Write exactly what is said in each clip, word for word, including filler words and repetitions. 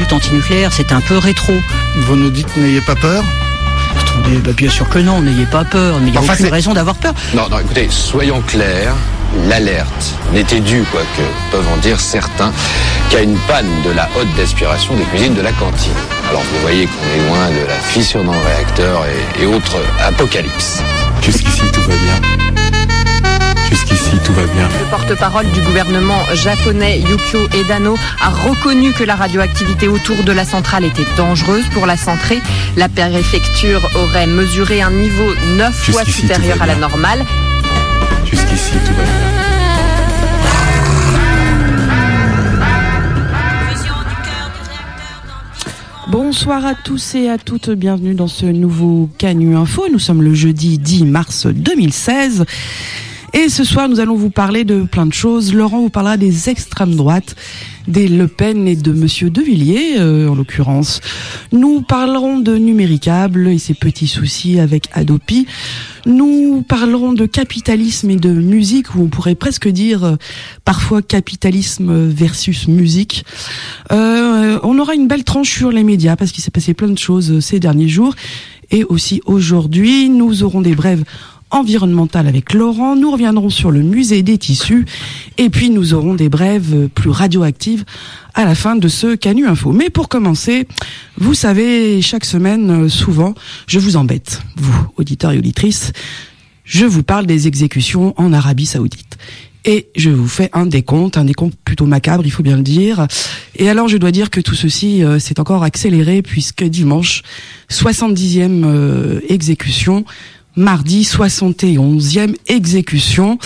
lutte antinucléaire, c'est un peu rétro. Vous nous dites n'ayez pas peur ? Attendez, bah bien sûr que non, n'ayez pas peur, mais il n'y a enfin, aucune c'est... raison d'avoir peur. Non, non, écoutez, soyons clairs, l'alerte n'était due, quoique peuvent en dire certains, qu'à une panne de la hotte d'aspiration des cuisines de la cantine. Alors vous voyez qu'on est loin de la fissure dans le réacteur et, et autres apocalypses. Jusqu'ici, tout va bien. Jusqu'ici, tout va bien. Le porte-parole du gouvernement japonais, Yukio Edano, a reconnu que la radioactivité autour de la centrale était dangereuse pour la santé. La préfecture aurait mesuré un niveau neuf fois supérieur à la normale. Jusqu'ici, tout va bien. Bonsoir à tous et à toutes, bienvenue dans ce nouveau Canu Info. Nous sommes le jeudi dix mars deux mille seize. Et ce soir, nous allons vous parler de plein de choses. Laurent vous parlera des extrêmes droites, des Le Pen et de Monsieur De Villiers, euh, en l'occurrence. Nous parlerons de numéricable et ses petits soucis avec Adopi. Nous parlerons de capitalisme et de musique, où on pourrait presque dire euh, parfois capitalisme versus musique. Euh, on aura une belle tranche sur les médias, parce qu'il s'est passé plein de choses ces derniers jours. Et aussi aujourd'hui, nous aurons des brèves environnementale avec Laurent, nous reviendrons sur le musée des tissus et puis nous aurons des brèves plus radioactives à la fin de ce Canu Info. Mais pour commencer, vous savez, chaque semaine, souvent, je vous embête, vous, auditeurs et auditrices, je vous parle des exécutions en Arabie Saoudite. Et je vous fais un décompte, un décompte plutôt macabre, il faut bien le dire. Et alors, je dois dire que tout ceci euh, s'est encore accéléré puisque dimanche, soixante-dixième euh, exécution, mardi, soixante et onzième exécution,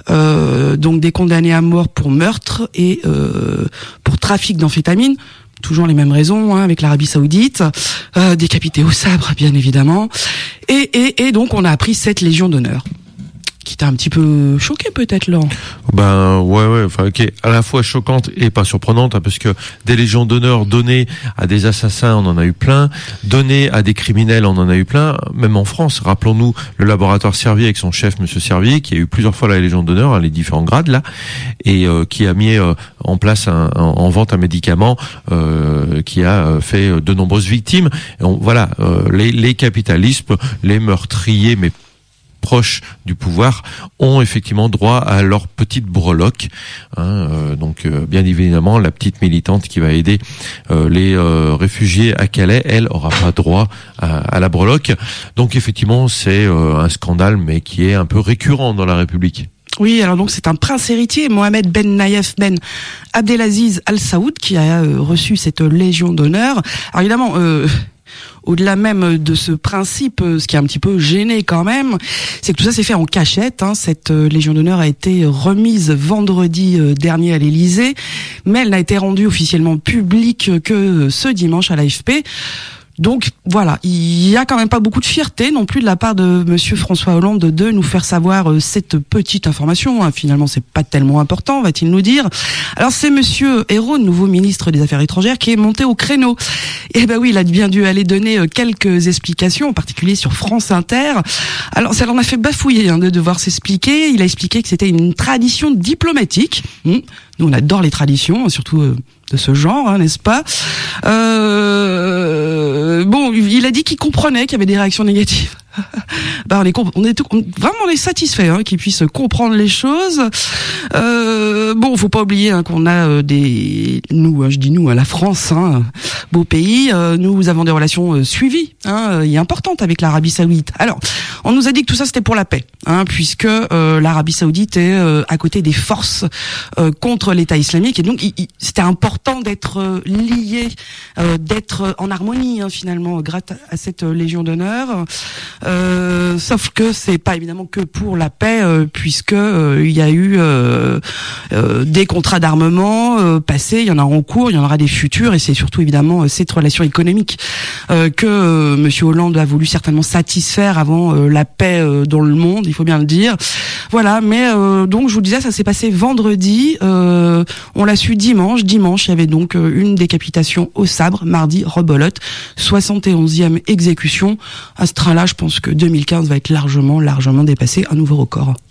euh, donc des condamnés à mort pour meurtre et euh, pour trafic d'amphétamines. Toujours les mêmes raisons, hein, avec l'Arabie Saoudite, euh, décapités au sabre, bien évidemment. Et, et, et donc, on a appris cette Légion d'honneur. Qui t'a un petit peu choqué peut-être, Laurent? Ben ouais ouais, enfin qui est à la fois choquante et pas surprenante, hein, parce que des légions d'honneur données à des assassins, on en a eu plein, données à des criminels, on en a eu plein, même en France. Rappelons-nous le laboratoire Servier avec son chef, Monsieur Servier, qui a eu plusieurs fois la légion d'honneur, hein, les différents grades là, et euh, qui a mis euh, en place un, un, en vente un médicament euh, qui a fait de nombreuses victimes. Et on, voilà, euh, les, les capitalismes, les meurtriers, mais proches du pouvoir, ont effectivement droit à leur petite breloque. Hein, euh, donc, euh, bien évidemment, la petite militante qui va aider euh, les euh, réfugiés à Calais, elle aura pas droit à, à la breloque. Donc, effectivement, c'est euh, un scandale, mais qui est un peu récurrent dans la République. Oui, alors donc c'est un prince héritier, Mohamed Ben Nayef Ben Abdelaziz Al Saoud, qui a euh, reçu cette Légion d'honneur. Alors évidemment, euh, au-delà même de ce principe, ce qui est un petit peu gêné quand même, c'est que tout ça s'est fait en cachette. Hein. Cette euh, Légion d'honneur a été remise vendredi euh, dernier à l'Élysée, mais elle n'a été rendue officiellement publique que ce dimanche à l'A F P. Donc voilà, il y a quand même pas beaucoup de fierté non plus de la part de Monsieur François Hollande de nous faire savoir euh, cette petite information. Hein. Finalement, c'est pas tellement important, va-t-il nous dire. Alors c'est Monsieur Ayrault, nouveau ministre des Affaires étrangères, qui est monté au créneau. Et ben oui, il a bien dû aller donner euh, quelques explications, en particulier sur France Inter. Alors ça l'en a fait bafouiller hein, de devoir s'expliquer. Il a expliqué que c'était une tradition diplomatique. Hum. Nous, on adore les traditions, surtout euh, de ce genre, hein, n'est-ce pas? euh, Bon, il a dit qu'il comprenait qu'il y avait des réactions négatives. Bah, on est, on est tout, on, vraiment on est satisfait hein, qu'ils puissent comprendre les choses. Euh, bon, faut pas oublier hein, qu'on a euh, des, nous, hein, je dis nous, hein, la France, hein, beau pays. Euh, nous avons des relations euh, suivies hein, et importantes avec l'Arabie Saoudite. Alors, on nous a dit que tout ça c'était pour la paix, hein, puisque euh, l'Arabie Saoudite est euh, à côté des forces euh, contre l'État islamique, et donc il, il, c'était important d'être euh, lié, euh, d'être en harmonie hein, finalement, grâce à cette euh, Légion d'honneur. Euh, sauf que c'est pas évidemment que pour la paix, euh, puisque euh, il y a eu euh, euh, des contrats d'armement euh, passés, il y en a en cours, il y en aura des futurs, et c'est surtout évidemment euh, cette relation économique euh, que euh, Monsieur Hollande a voulu certainement satisfaire avant euh, la paix euh, dans le monde, il faut bien le dire. Voilà, mais euh, donc je vous disais, ça s'est passé vendredi, euh, on l'a su dimanche. Dimanche, il y avait donc euh, une décapitation au sabre, mardi, rebelote, soixante et onzième exécution. À ce train-là, je pense que deux mille quinze va être largement, largement dépassé, un nouveau record.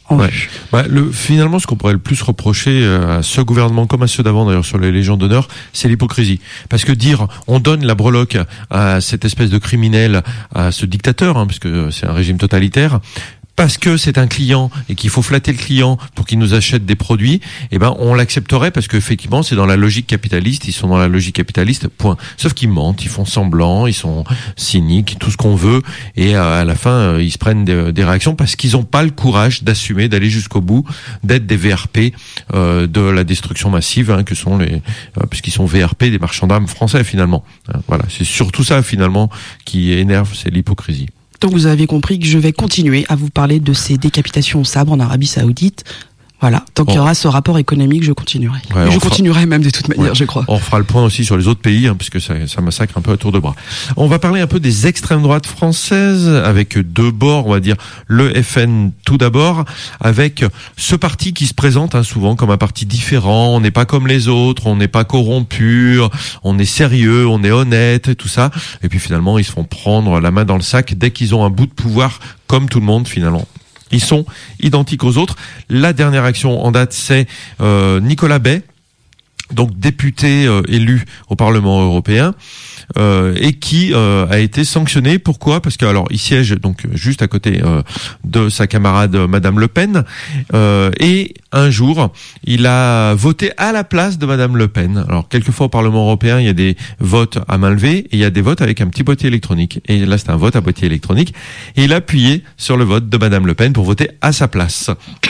en ouais. vue. Bah, le, finalement, ce qu'on pourrait le plus reprocher à ce gouvernement, comme à ceux d'avant d'ailleurs sur les Légions d'honneur, c'est l'hypocrisie. Parce que dire on donne la breloque à cette espèce de criminel, à ce dictateur, hein, parce que c'est un régime totalitaire, parce que c'est un client et qu'il faut flatter le client pour qu'il nous achète des produits, eh ben on l'accepterait parce qu'effectivement c'est dans la logique capitaliste, ils sont dans la logique capitaliste, point. Sauf qu'ils mentent, ils font semblant, ils sont cyniques, tout ce qu'on veut, et à la fin ils se prennent des, des réactions parce qu'ils n'ont pas le courage d'assumer, d'aller jusqu'au bout, d'être des V R P euh, de la destruction massive, hein, que sont les, euh, puisqu'ils sont V R P des marchands d'armes français finalement. Hein, voilà, c'est surtout ça finalement qui énerve, c'est l'hypocrisie. Donc vous avez compris que je vais continuer à vous parler de ces décapitations au sabre en Arabie Saoudite. Voilà, tant qu'il y aura ce rapport économique, je continuerai. Ouais, Et je fera... continuerai même de toute manière, ouais. je crois. On fera le point aussi sur les autres pays, hein, puisque ça, ça massacre un peu à tour de bras. On va parler un peu des extrêmes droites françaises, avec deux bords, on va dire le F N tout d'abord, avec ce parti qui se présente hein, souvent comme un parti différent, on n'est pas comme les autres, on n'est pas corrompu, on est sérieux, on est honnête, et tout ça. Et puis finalement, ils se font prendre la main dans le sac dès qu'ils ont un bout de pouvoir, comme tout le monde finalement. Ils sont identiques aux autres. La dernière action en date, c'est euh, Nicolas Bay, donc député euh, élu au Parlement européen, euh, et qui euh, a été sanctionné. Pourquoi ? Parce que alors il siège donc juste à côté euh, de sa camarade Madame Le Pen, euh, et un jour il a voté à la place de Madame Le Pen. Alors quelquefois au Parlement européen il y a des votes à main levée et il y a des votes avec un petit boîtier électronique. Et là c'est un vote à boîtier électronique. Et il a appuyé sur le vote de Madame Le Pen pour voter à sa place.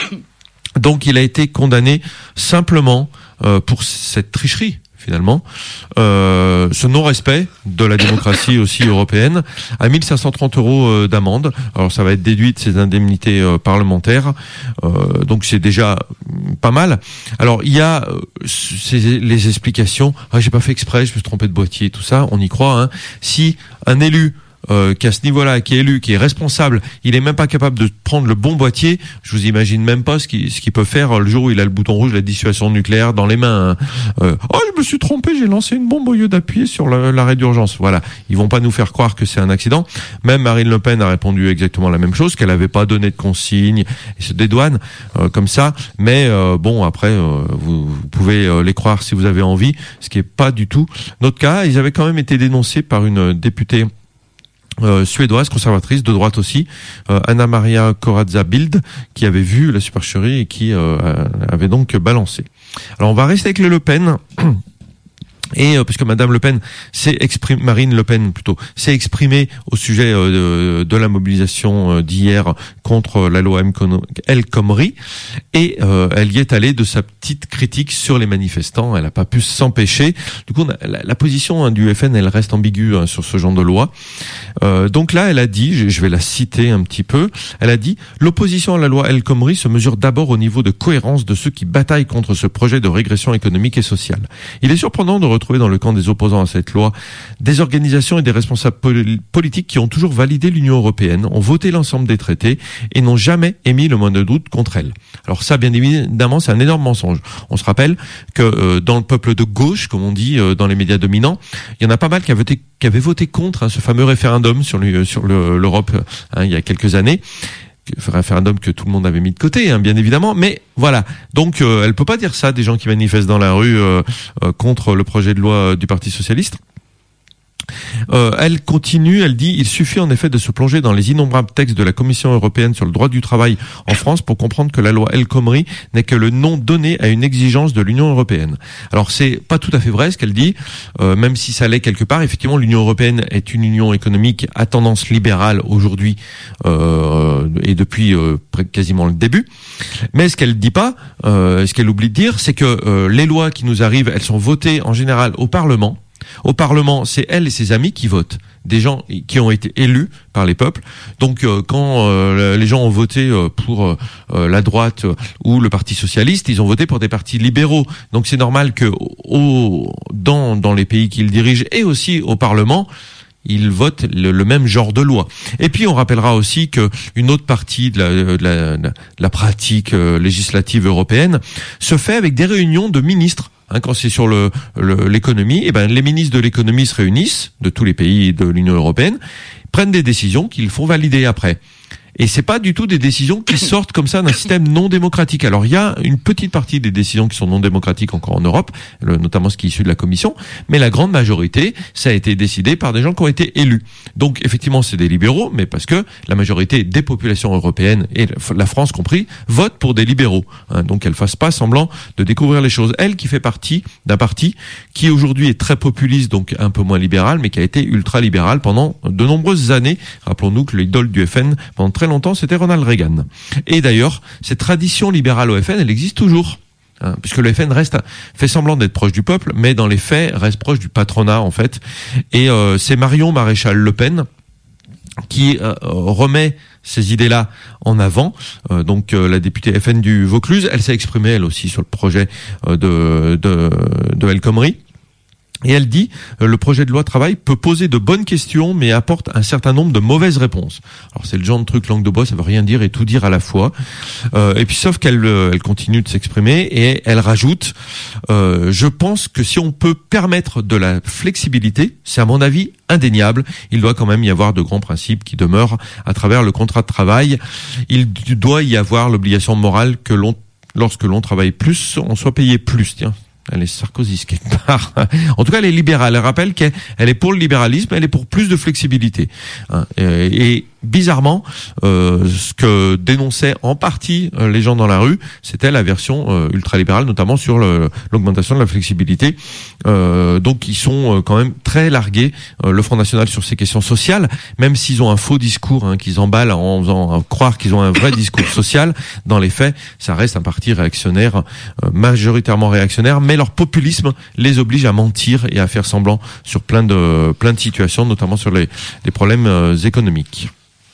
Donc il a été condamné simplement euh, pour cette tricherie finalement, euh, ce non-respect de la démocratie aussi européenne, à mille cinq cent trente euros euh, d'amende. Alors ça va être déduit de ses indemnités euh, parlementaires, euh, donc c'est déjà pas mal. Alors il y a euh, c'est les explications, ah j'ai pas fait exprès, je me suis trompé de boîtier, tout ça, on y croit. Hein. Si un élu Euh, qu'à ce niveau-là, qui est élu, qui est responsable, il est même pas capable de prendre le bon boîtier, je vous imagine même pas ce qu'il, ce qu'il peut faire le jour où il a le bouton rouge, la dissuasion nucléaire dans les mains. Hein. Euh, oh, je me suis trompé, j'ai lancé une bombe au lieu d'appuyer sur le, l'arrêt d'urgence. Voilà, ils vont pas nous faire croire que c'est un accident. Même Marine Le Pen a répondu exactement la même chose, qu'elle avait pas donné de consigne et se dédouane euh, comme ça. Mais euh, bon, après, euh, vous, vous pouvez euh, les croire si vous avez envie, ce qui est pas du tout notre cas. Ils avaient quand même été dénoncés par une députée Euh, suédoise, conservatrice, de droite aussi, euh, Anna Maria Corazza Bildt, qui avait vu la supercherie et qui euh, avait donc balancé. Alors on va rester avec le Le Pen. Et euh, parce que Madame Le Pen s'est exprimée, Marine Le Pen plutôt, s'est exprimée au sujet euh, de, de la mobilisation euh, d'hier contre la loi El Khomri, et euh, elle y est allée de sa petite critique sur les manifestants. Elle n'a pas pu s'empêcher. Du coup, la, la position hein, du F N, elle reste ambiguë hein, sur ce genre de loi. Euh, donc là, elle a dit, je, je vais la citer un petit peu, elle a dit « L'opposition à la loi El Khomri se mesure d'abord au niveau de cohérence de ceux qui bataillent contre ce projet de régression économique et sociale. Il est surprenant de retrouver dans le camp des opposants à cette loi des organisations et des responsables pol- politiques qui ont toujours validé l'Union européenne, ont voté l'ensemble des traités et n'ont jamais émis le moindre doute contre elle. » Alors ça, bien évidemment, c'est un énorme mensonge. On se rappelle que euh, dans le peuple de gauche, comme on dit euh, dans les médias dominants, il y en a pas mal qui, a voté, qui avaient voté contre hein, ce fameux référendum sur, le, sur le, l'Europe hein, il y a quelques années. Référendum que tout le monde avait mis de côté, hein, bien évidemment, mais voilà. Donc, euh, elle peut pas dire ça des gens qui manifestent dans la rue euh, euh, contre le projet de loi euh, du Parti socialiste. Euh, elle continue, elle dit « Il suffit en effet de se plonger dans les innombrables textes de la Commission européenne sur le droit du travail en France pour comprendre que la loi El Khomri n'est que le nom donné à une exigence de l'Union européenne. » Alors c'est pas tout à fait vrai ce qu'elle dit, euh, même si ça l'est quelque part. Effectivement, l'Union européenne est une union économique à tendance libérale aujourd'hui euh, et depuis euh, quasiment le début. Mais ce qu'elle dit pas, euh, ce qu'elle oublie de dire, c'est que euh, les lois qui nous arrivent, elles sont votées en général au Parlement. Au Parlement, c'est elle et ses amis qui votent, des gens qui ont été élus par les peuples. Donc euh, quand euh, les gens ont voté euh, pour euh, la droite euh, ou le Parti socialiste, ils ont voté pour des partis libéraux. Donc c'est normal que au, dans, dans les pays qu'ils dirigent et aussi au Parlement, ils votent le, le même genre de loi. Et puis on rappellera aussi que une autre partie de la, de la, de la pratique euh, législative européenne se fait avec des réunions de ministres. Hein, quand c'est sur le, le, l'économie, eh ben, les ministres de l'économie se réunissent, de tous les pays de l'Union européenne, prennent des décisions qu'ils font valider après. Et c'est pas du tout des décisions qui sortent comme ça d'un système non démocratique. Alors il y a une petite partie des décisions qui sont non démocratiques encore en Europe, notamment ce qui est issu de la Commission, mais la grande majorité, ça a été décidé par des gens qui ont été élus. Donc effectivement, c'est des libéraux, mais parce que la majorité des populations européennes, et la France compris, votent pour des libéraux. Hein, donc elle fasse pas semblant de découvrir les choses. Elle qui fait partie d'un parti qui aujourd'hui est très populiste, donc un peu moins libéral, mais qui a été ultra-libéral pendant de nombreuses années. Rappelons-nous que l'idole du F N pendant très longtemps, c'était Ronald Reagan. Et d'ailleurs, cette tradition libérale au F N, elle existe toujours. Hein, puisque le F N reste fait semblant d'être proche du peuple, mais dans les faits reste proche du patronat en fait. Et euh, c'est Marion Maréchal Le Pen qui euh, remet ces idées-là en avant. Euh, donc euh, la députée F N du Vaucluse, elle s'est exprimée elle aussi sur le projet euh, de de, de El Khomri. Et elle dit, euh, le projet de loi travail peut poser de bonnes questions, mais apporte un certain nombre de mauvaises réponses. Alors c'est le genre de truc langue de bois, ça veut rien dire et tout dire à la fois. Euh, et puis sauf qu'elle euh, elle continue de s'exprimer et elle rajoute, euh, je pense que si on peut permettre de la flexibilité, c'est à mon avis indéniable, il doit quand même y avoir de grands principes qui demeurent à travers le contrat de travail. Il doit y avoir l'obligation morale que l'on, lorsque l'on travaille plus, on soit payé plus. Tiens. Elle est sarkozyste quelque part. En tout cas, elle est libérale. Elle rappelle qu'elle est pour le libéralisme, elle est pour plus de flexibilité. Et bizarrement, euh, ce que dénonçaient en partie euh, les gens dans la rue, c'était la version euh, ultralibérale, notamment sur le, l'augmentation de la flexibilité. Euh, donc, ils sont euh, quand même très largués, euh, le Front National, sur ces questions sociales, même s'ils ont un faux discours hein, qu'ils emballent en faisant croire qu'ils ont un vrai discours social. Dans les faits, ça reste un parti réactionnaire, euh, majoritairement réactionnaire, mais leur populisme les oblige à mentir et à faire semblant sur plein de plein de situations, notamment sur les, les problèmes euh, économiques.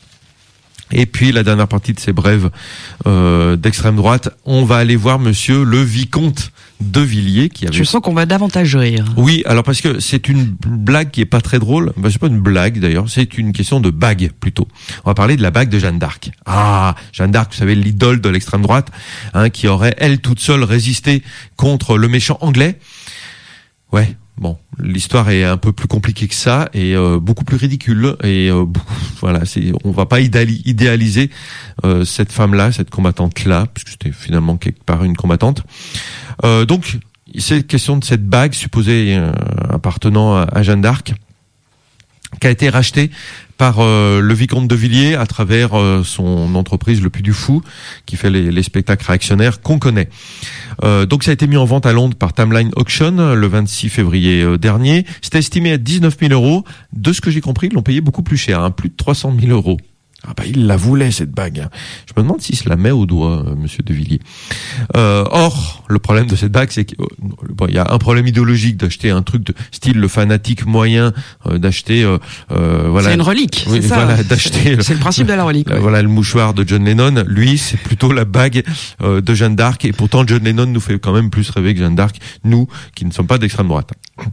Et puis la dernière partie de ces brèves euh, d'extrême droite, on va aller voir Monsieur le vicomte de Villiers qui avait. Je sens qu'on va davantage rire. Oui, alors parce que c'est une blague qui est pas très drôle. Ben, c'est pas une blague d'ailleurs, c'est une question de bague plutôt. On va parler de la bague de Jeanne d'Arc. Ah, Jeanne d'Arc, vous savez, l'idole de l'extrême droite, hein, qui aurait elle toute seule résisté contre le méchant anglais. Ouais. Bon, l'histoire est un peu plus compliquée que ça et euh, beaucoup plus ridicule et euh, beaucoup, voilà, c'est on va pas idéali- idéaliser euh, cette femme-là, cette combattante-là, puisque c'était finalement quelque part une combattante. Euh, donc, c'est question de cette bague supposée euh, appartenant à, à Jeanne d'Arc, qui a été rachetée par euh, le vicomte de Villiers à travers euh, son entreprise Le Puy du Fou, qui fait les, les spectacles réactionnaires qu'on connaît. Euh, donc ça a été mis en vente à Londres par Timeline Auction le vingt-six février euh, dernier. C'était estimé à dix-neuf mille euros. De ce que j'ai compris, ils l'ont payé beaucoup plus cher, hein, plus de trois cent mille euros. Ah bah il la voulait cette bague. Je me demande s'il se la met au doigt, euh, Monsieur de Villiers. Euh, or, le problème de cette bague, c'est qu'il bon, y a un problème idéologique d'acheter un truc de style le fanatique moyen, euh, d'acheter euh, euh, voilà. C'est une relique, oui, c'est ça. Voilà, d'acheter. C'est le principe de la relique. Euh, oui. Voilà le mouchoir de John Lennon. Lui, c'est plutôt la bague euh, de Jeanne d'Arc. Et pourtant, John Lennon nous fait quand même plus rêver que Jeanne d'Arc, nous qui ne sommes pas d'extrême droite.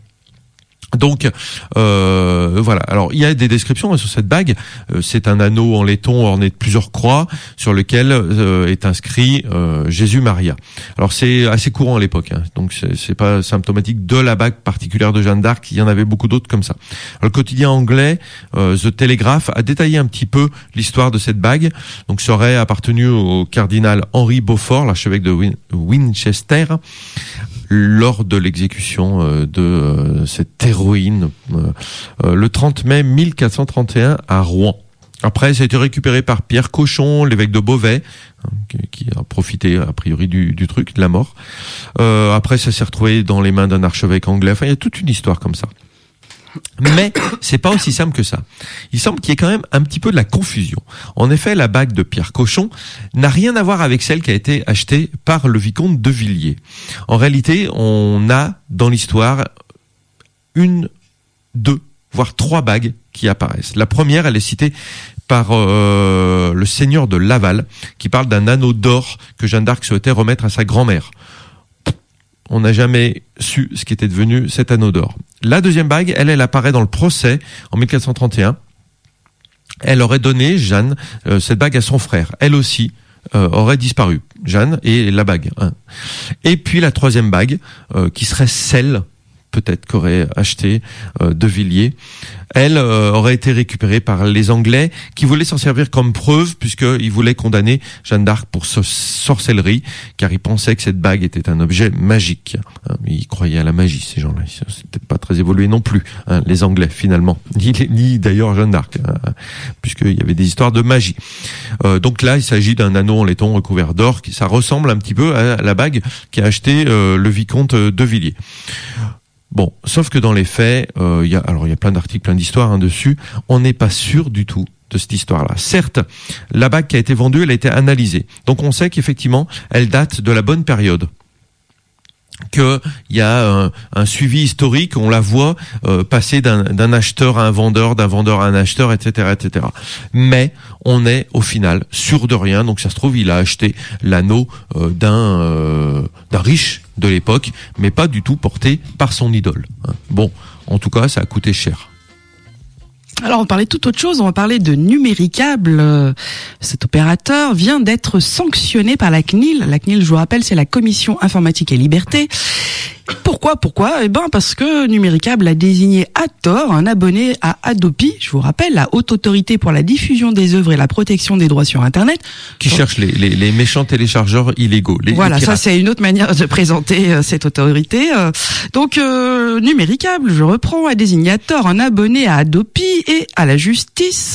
Donc euh, voilà. Alors il y a des descriptions hein, sur cette bague. Euh, c'est un anneau en laiton orné de plusieurs croix sur lequel euh, est inscrit euh, Jésus-Maria. Alors c'est assez courant à l'époque. Hein, donc c'est, c'est pas symptomatique de la bague particulière de Jeanne d'Arc. Il y en avait beaucoup d'autres comme ça. Alors, le quotidien anglais euh, The Telegraph a détaillé un petit peu l'histoire de cette bague. Donc ça aurait appartenu au cardinal Henry Beaufort, l'archevêque de Win- Winchester, lors de l'exécution euh, de euh, cette héroïne euh, euh, le trente mai mille quatre cent trente et un à Rouen. Après, ça a été récupéré par Pierre Cochon, l'évêque de Beauvais, hein, qui, qui a profité a priori du, du truc, de la mort. Euh, après, ça s'est retrouvé dans les mains d'un archevêque anglais. Enfin, il y a toute une histoire comme ça. Mais c'est pas aussi simple que ça. Il semble qu'il y ait quand même un petit peu de la confusion. En effet, la bague de Pierre Cochon n'a rien à voir avec celle qui a été achetée par le vicomte de Villiers. En réalité, on a dans l'histoire une, deux, voire trois bagues qui apparaissent. La première, elle est citée par euh, le seigneur de Laval, qui parle d'un anneau d'or que Jeanne d'Arc souhaitait remettre à sa grand-mère. On n'a jamais su ce qui était devenu cet anneau d'or. La deuxième bague, elle, elle apparaît dans le procès en mille quatre cent trente et un. Elle aurait donné, Jeanne, euh, cette bague à son frère. Elle aussi euh, aurait disparu. Jeanne et la bague. Hein. Et puis la troisième bague, euh, qui serait celle peut-être qu'aurait acheté euh, De Villiers. Elle euh, aurait été récupérée par les Anglais qui voulaient s'en servir comme preuve puisqu'ils voulaient condamner Jeanne d'Arc pour so- sorcellerie car ils pensaient que cette bague était un objet magique. Hein, ils croyaient à la magie, ces gens-là. C'était pas très évolué non plus, hein, les Anglais finalement. Ni, ni d'ailleurs Jeanne d'Arc, hein, puisqu'il y avait des histoires de magie. Euh, donc là, il s'agit d'un anneau en laiton recouvert d'or. Qui, ça ressemble un petit peu à la bague qu'a acheté euh, le vicomte De Villiers. Bon, sauf que dans les faits, euh, il y a alors il y a plein d'articles, plein d'histoires hein, dessus. On n'est pas sûr du tout de cette histoire-là. Certes, la bague qui a été vendue, elle a été analysée. Donc on sait qu'effectivement, elle date de la bonne période. Que il y a un, un suivi historique, on la voit euh, passer d'un, d'un acheteur à un vendeur, d'un vendeur à un acheteur, et cetera, et cetera. Mais on est au final sûr de rien. Donc ça se trouve, il a acheté l'anneau euh, d'un euh, d'un riche de l'époque, mais pas du tout porté par son idole. Hein. Bon, en tout cas, ça a coûté cher. Alors on parlait de toute autre chose, on va parler de Numéricable. Cet opérateur vient d'être sanctionné par la C N I L. La C N I L, je vous rappelle, c'est la Commission Informatique et Liberté. Pourquoi Pourquoi Eh ben parce que Numéricable a désigné à tort un abonné à Hadopi, je vous rappelle, la Haute Autorité pour la diffusion des œuvres et la protection des droits sur Internet. Qui cherche les, les, les méchants téléchargeurs illégaux. Les, voilà, les ça c'est une autre manière de présenter euh, cette autorité. Euh, donc euh, Numéricable, je reprends, a désigné à tort un abonné à Hadopi et à la justice.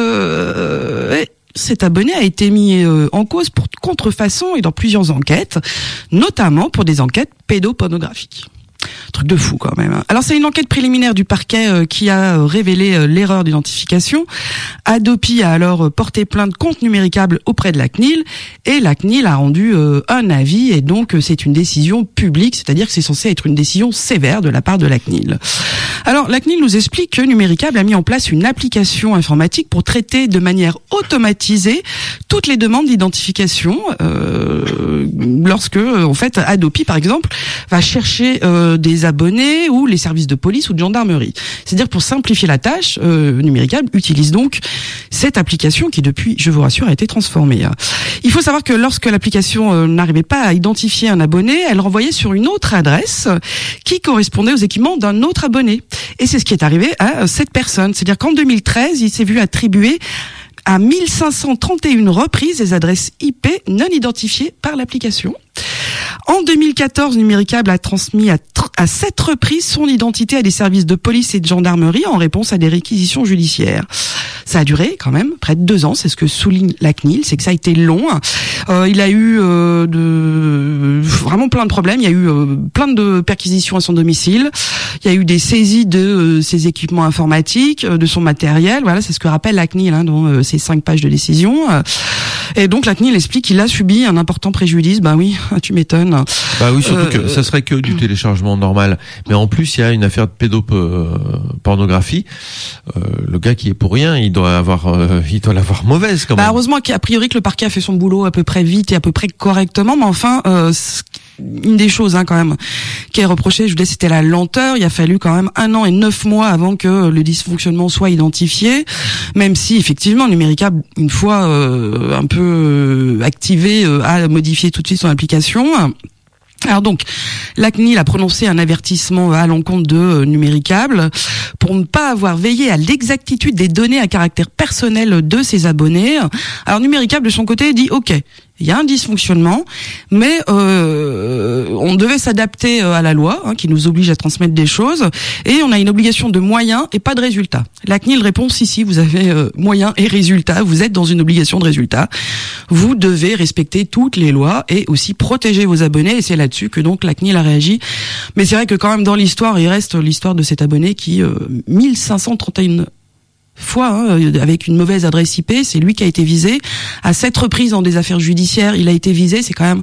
Euh, et cet abonné a été mis euh, en cause pour contrefaçon et dans plusieurs enquêtes, notamment pour des enquêtes pédopornographiques. Truc de fou quand même. Alors c'est une enquête préliminaire du parquet euh, qui a euh, révélé euh, l'erreur d'identification. Hadopi a alors euh, porté plainte contre Numéricable auprès de la C N I L et la C N I L a rendu euh, un avis et donc euh, c'est une décision publique, c'est-à-dire que c'est censé être une décision sévère de la part de la C N I L. Alors la C N I L nous explique que Numéricable a mis en place une application informatique pour traiter de manière automatisée toutes les demandes d'identification euh, lorsque en fait Hadopi par exemple va chercher euh, des abonnés ou les services de police ou de gendarmerie. C'est-à-dire pour simplifier la tâche, euh, Numéricable utilise donc cette application qui depuis, je vous rassure, a été transformée. Il faut savoir que lorsque l'application euh, n'arrivait pas à identifier un abonné, elle renvoyait sur une autre adresse qui correspondait aux équipements d'un autre abonné. Et c'est ce qui est arrivé à cette personne. C'est-à-dire qu'en deux mille treize, il s'est vu attribuer à mille cinq cent trente et une reprises des adresses I P non identifiées par l'application. En deux mille quatorze, Numéricable a transmis à, tr- à sept reprises son identité à des services de police et de gendarmerie en réponse à des réquisitions judiciaires. Ça a duré quand même près de deux ans, c'est ce que souligne la C N I L, c'est que ça a été long. Euh, il a eu euh, de vraiment plein de problèmes, il y a eu euh, plein de perquisitions à son domicile, il y a eu des saisies de euh, ses équipements informatiques, euh, de son matériel, voilà, c'est ce que rappelle la C N I L hein, dans euh, ses cinq pages de décision. Et donc la C N I L explique qu'il a subi un important préjudice, bah oui, tu m'étonnes. Bah oui, surtout Euh, que ça serait que du téléchargement normal. Mais en plus, il y a une affaire de pédopornographie. Euh, le gars qui est pour rien, il doit avoir, euh, il doit l'avoir mauvaise quand Bah même. heureusement qu'a priori que le parquet a fait son boulot à peu près vite et à peu près correctement, mais enfin, euh, une des choses hein, quand même qui est reprochée, je vous dis, c'était la lenteur. Il a fallu quand même un an et neuf mois avant que le dysfonctionnement soit identifié, même si effectivement Numéricable, une fois euh, un peu euh, activé, euh, a modifié tout de suite son application. Alors donc, la C N I L a prononcé un avertissement à l'encontre de euh, Numéricable pour ne pas avoir veillé à l'exactitude des données à caractère personnel de ses abonnés. Alors Numéricable de son côté dit OK, il y a un dysfonctionnement, mais euh, on devait s'adapter à la loi hein, qui nous oblige à transmettre des choses et on a une obligation de moyens et pas de résultats. La C N I L répond si si, vous avez euh, moyens et résultats, vous êtes dans une obligation de résultat. Vous devez respecter toutes les lois et aussi protéger vos abonnés et c'est là-dessus que donc la C N I L a réagi. Mais c'est vrai que quand même dans l'histoire, il reste l'histoire de cet abonné qui euh, mille cinq cent trente et une fois hein, avec une mauvaise adresse I P, c'est lui qui a été visé. À sept reprises dans des affaires judiciaires, il a été visé. C'est quand même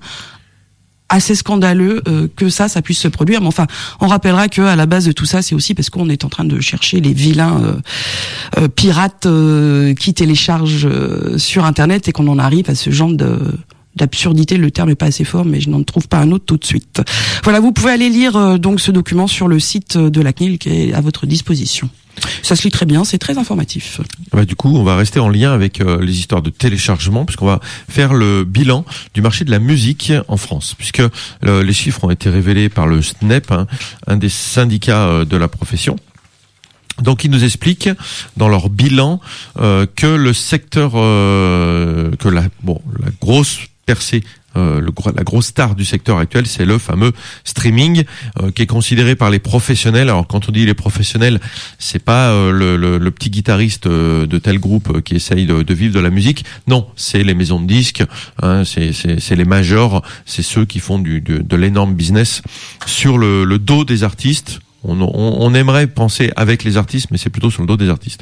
assez scandaleux euh, que ça, ça puisse se produire. Mais enfin, on rappellera que à la base de tout ça, c'est aussi parce qu'on est en train de chercher les vilains euh, euh, pirates euh, qui téléchargent euh, sur Internet et qu'on en arrive à ce genre de d'absurdité. Le terme est pas assez fort, mais je n'en trouve pas un autre tout de suite. Voilà, vous pouvez aller lire euh, donc ce document sur le site de la C N I L qui est à votre disposition. Ça se lit très bien, c'est très informatif. Bah, du coup, on va rester en lien avec euh, les histoires de téléchargement, puisqu'on va faire le bilan du marché de la musique en France, puisque euh, les chiffres ont été révélés par le S N E P, hein, un des syndicats euh, de la profession. Donc, ils nous expliquent dans leur bilan euh, que le secteur, euh, que la, bon, la grosse percée, euh, le, la grosse star du secteur actuel, c'est le fameux streaming, euh, qui est considéré par les professionnels. Alors, quand on dit les professionnels, c'est pas euh, le, le, le petit guitariste euh, de tel groupe euh, qui essaye de, de vivre de la musique. Non, c'est les maisons de disques, hein, c'est, c'est, c'est les majors, c'est ceux qui font du, de, de l'énorme business sur le, le dos des artistes. On, on, on aimerait penser avec les artistes, mais c'est plutôt sur le dos des artistes.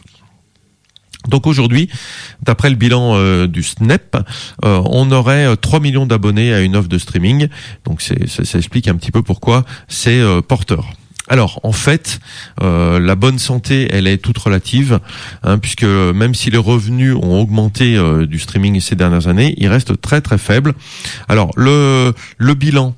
Donc aujourd'hui, d'après le bilan euh, du S N E P, euh, on aurait trois millions d'abonnés à une offre de streaming. Donc c'est, ça, ça explique un petit peu pourquoi c'est euh, porteur. Alors en fait, euh, la bonne santé, elle est toute relative, hein, puisque même si les revenus ont augmenté euh, du streaming ces dernières années, ils restent très très faibles. Alors le le bilan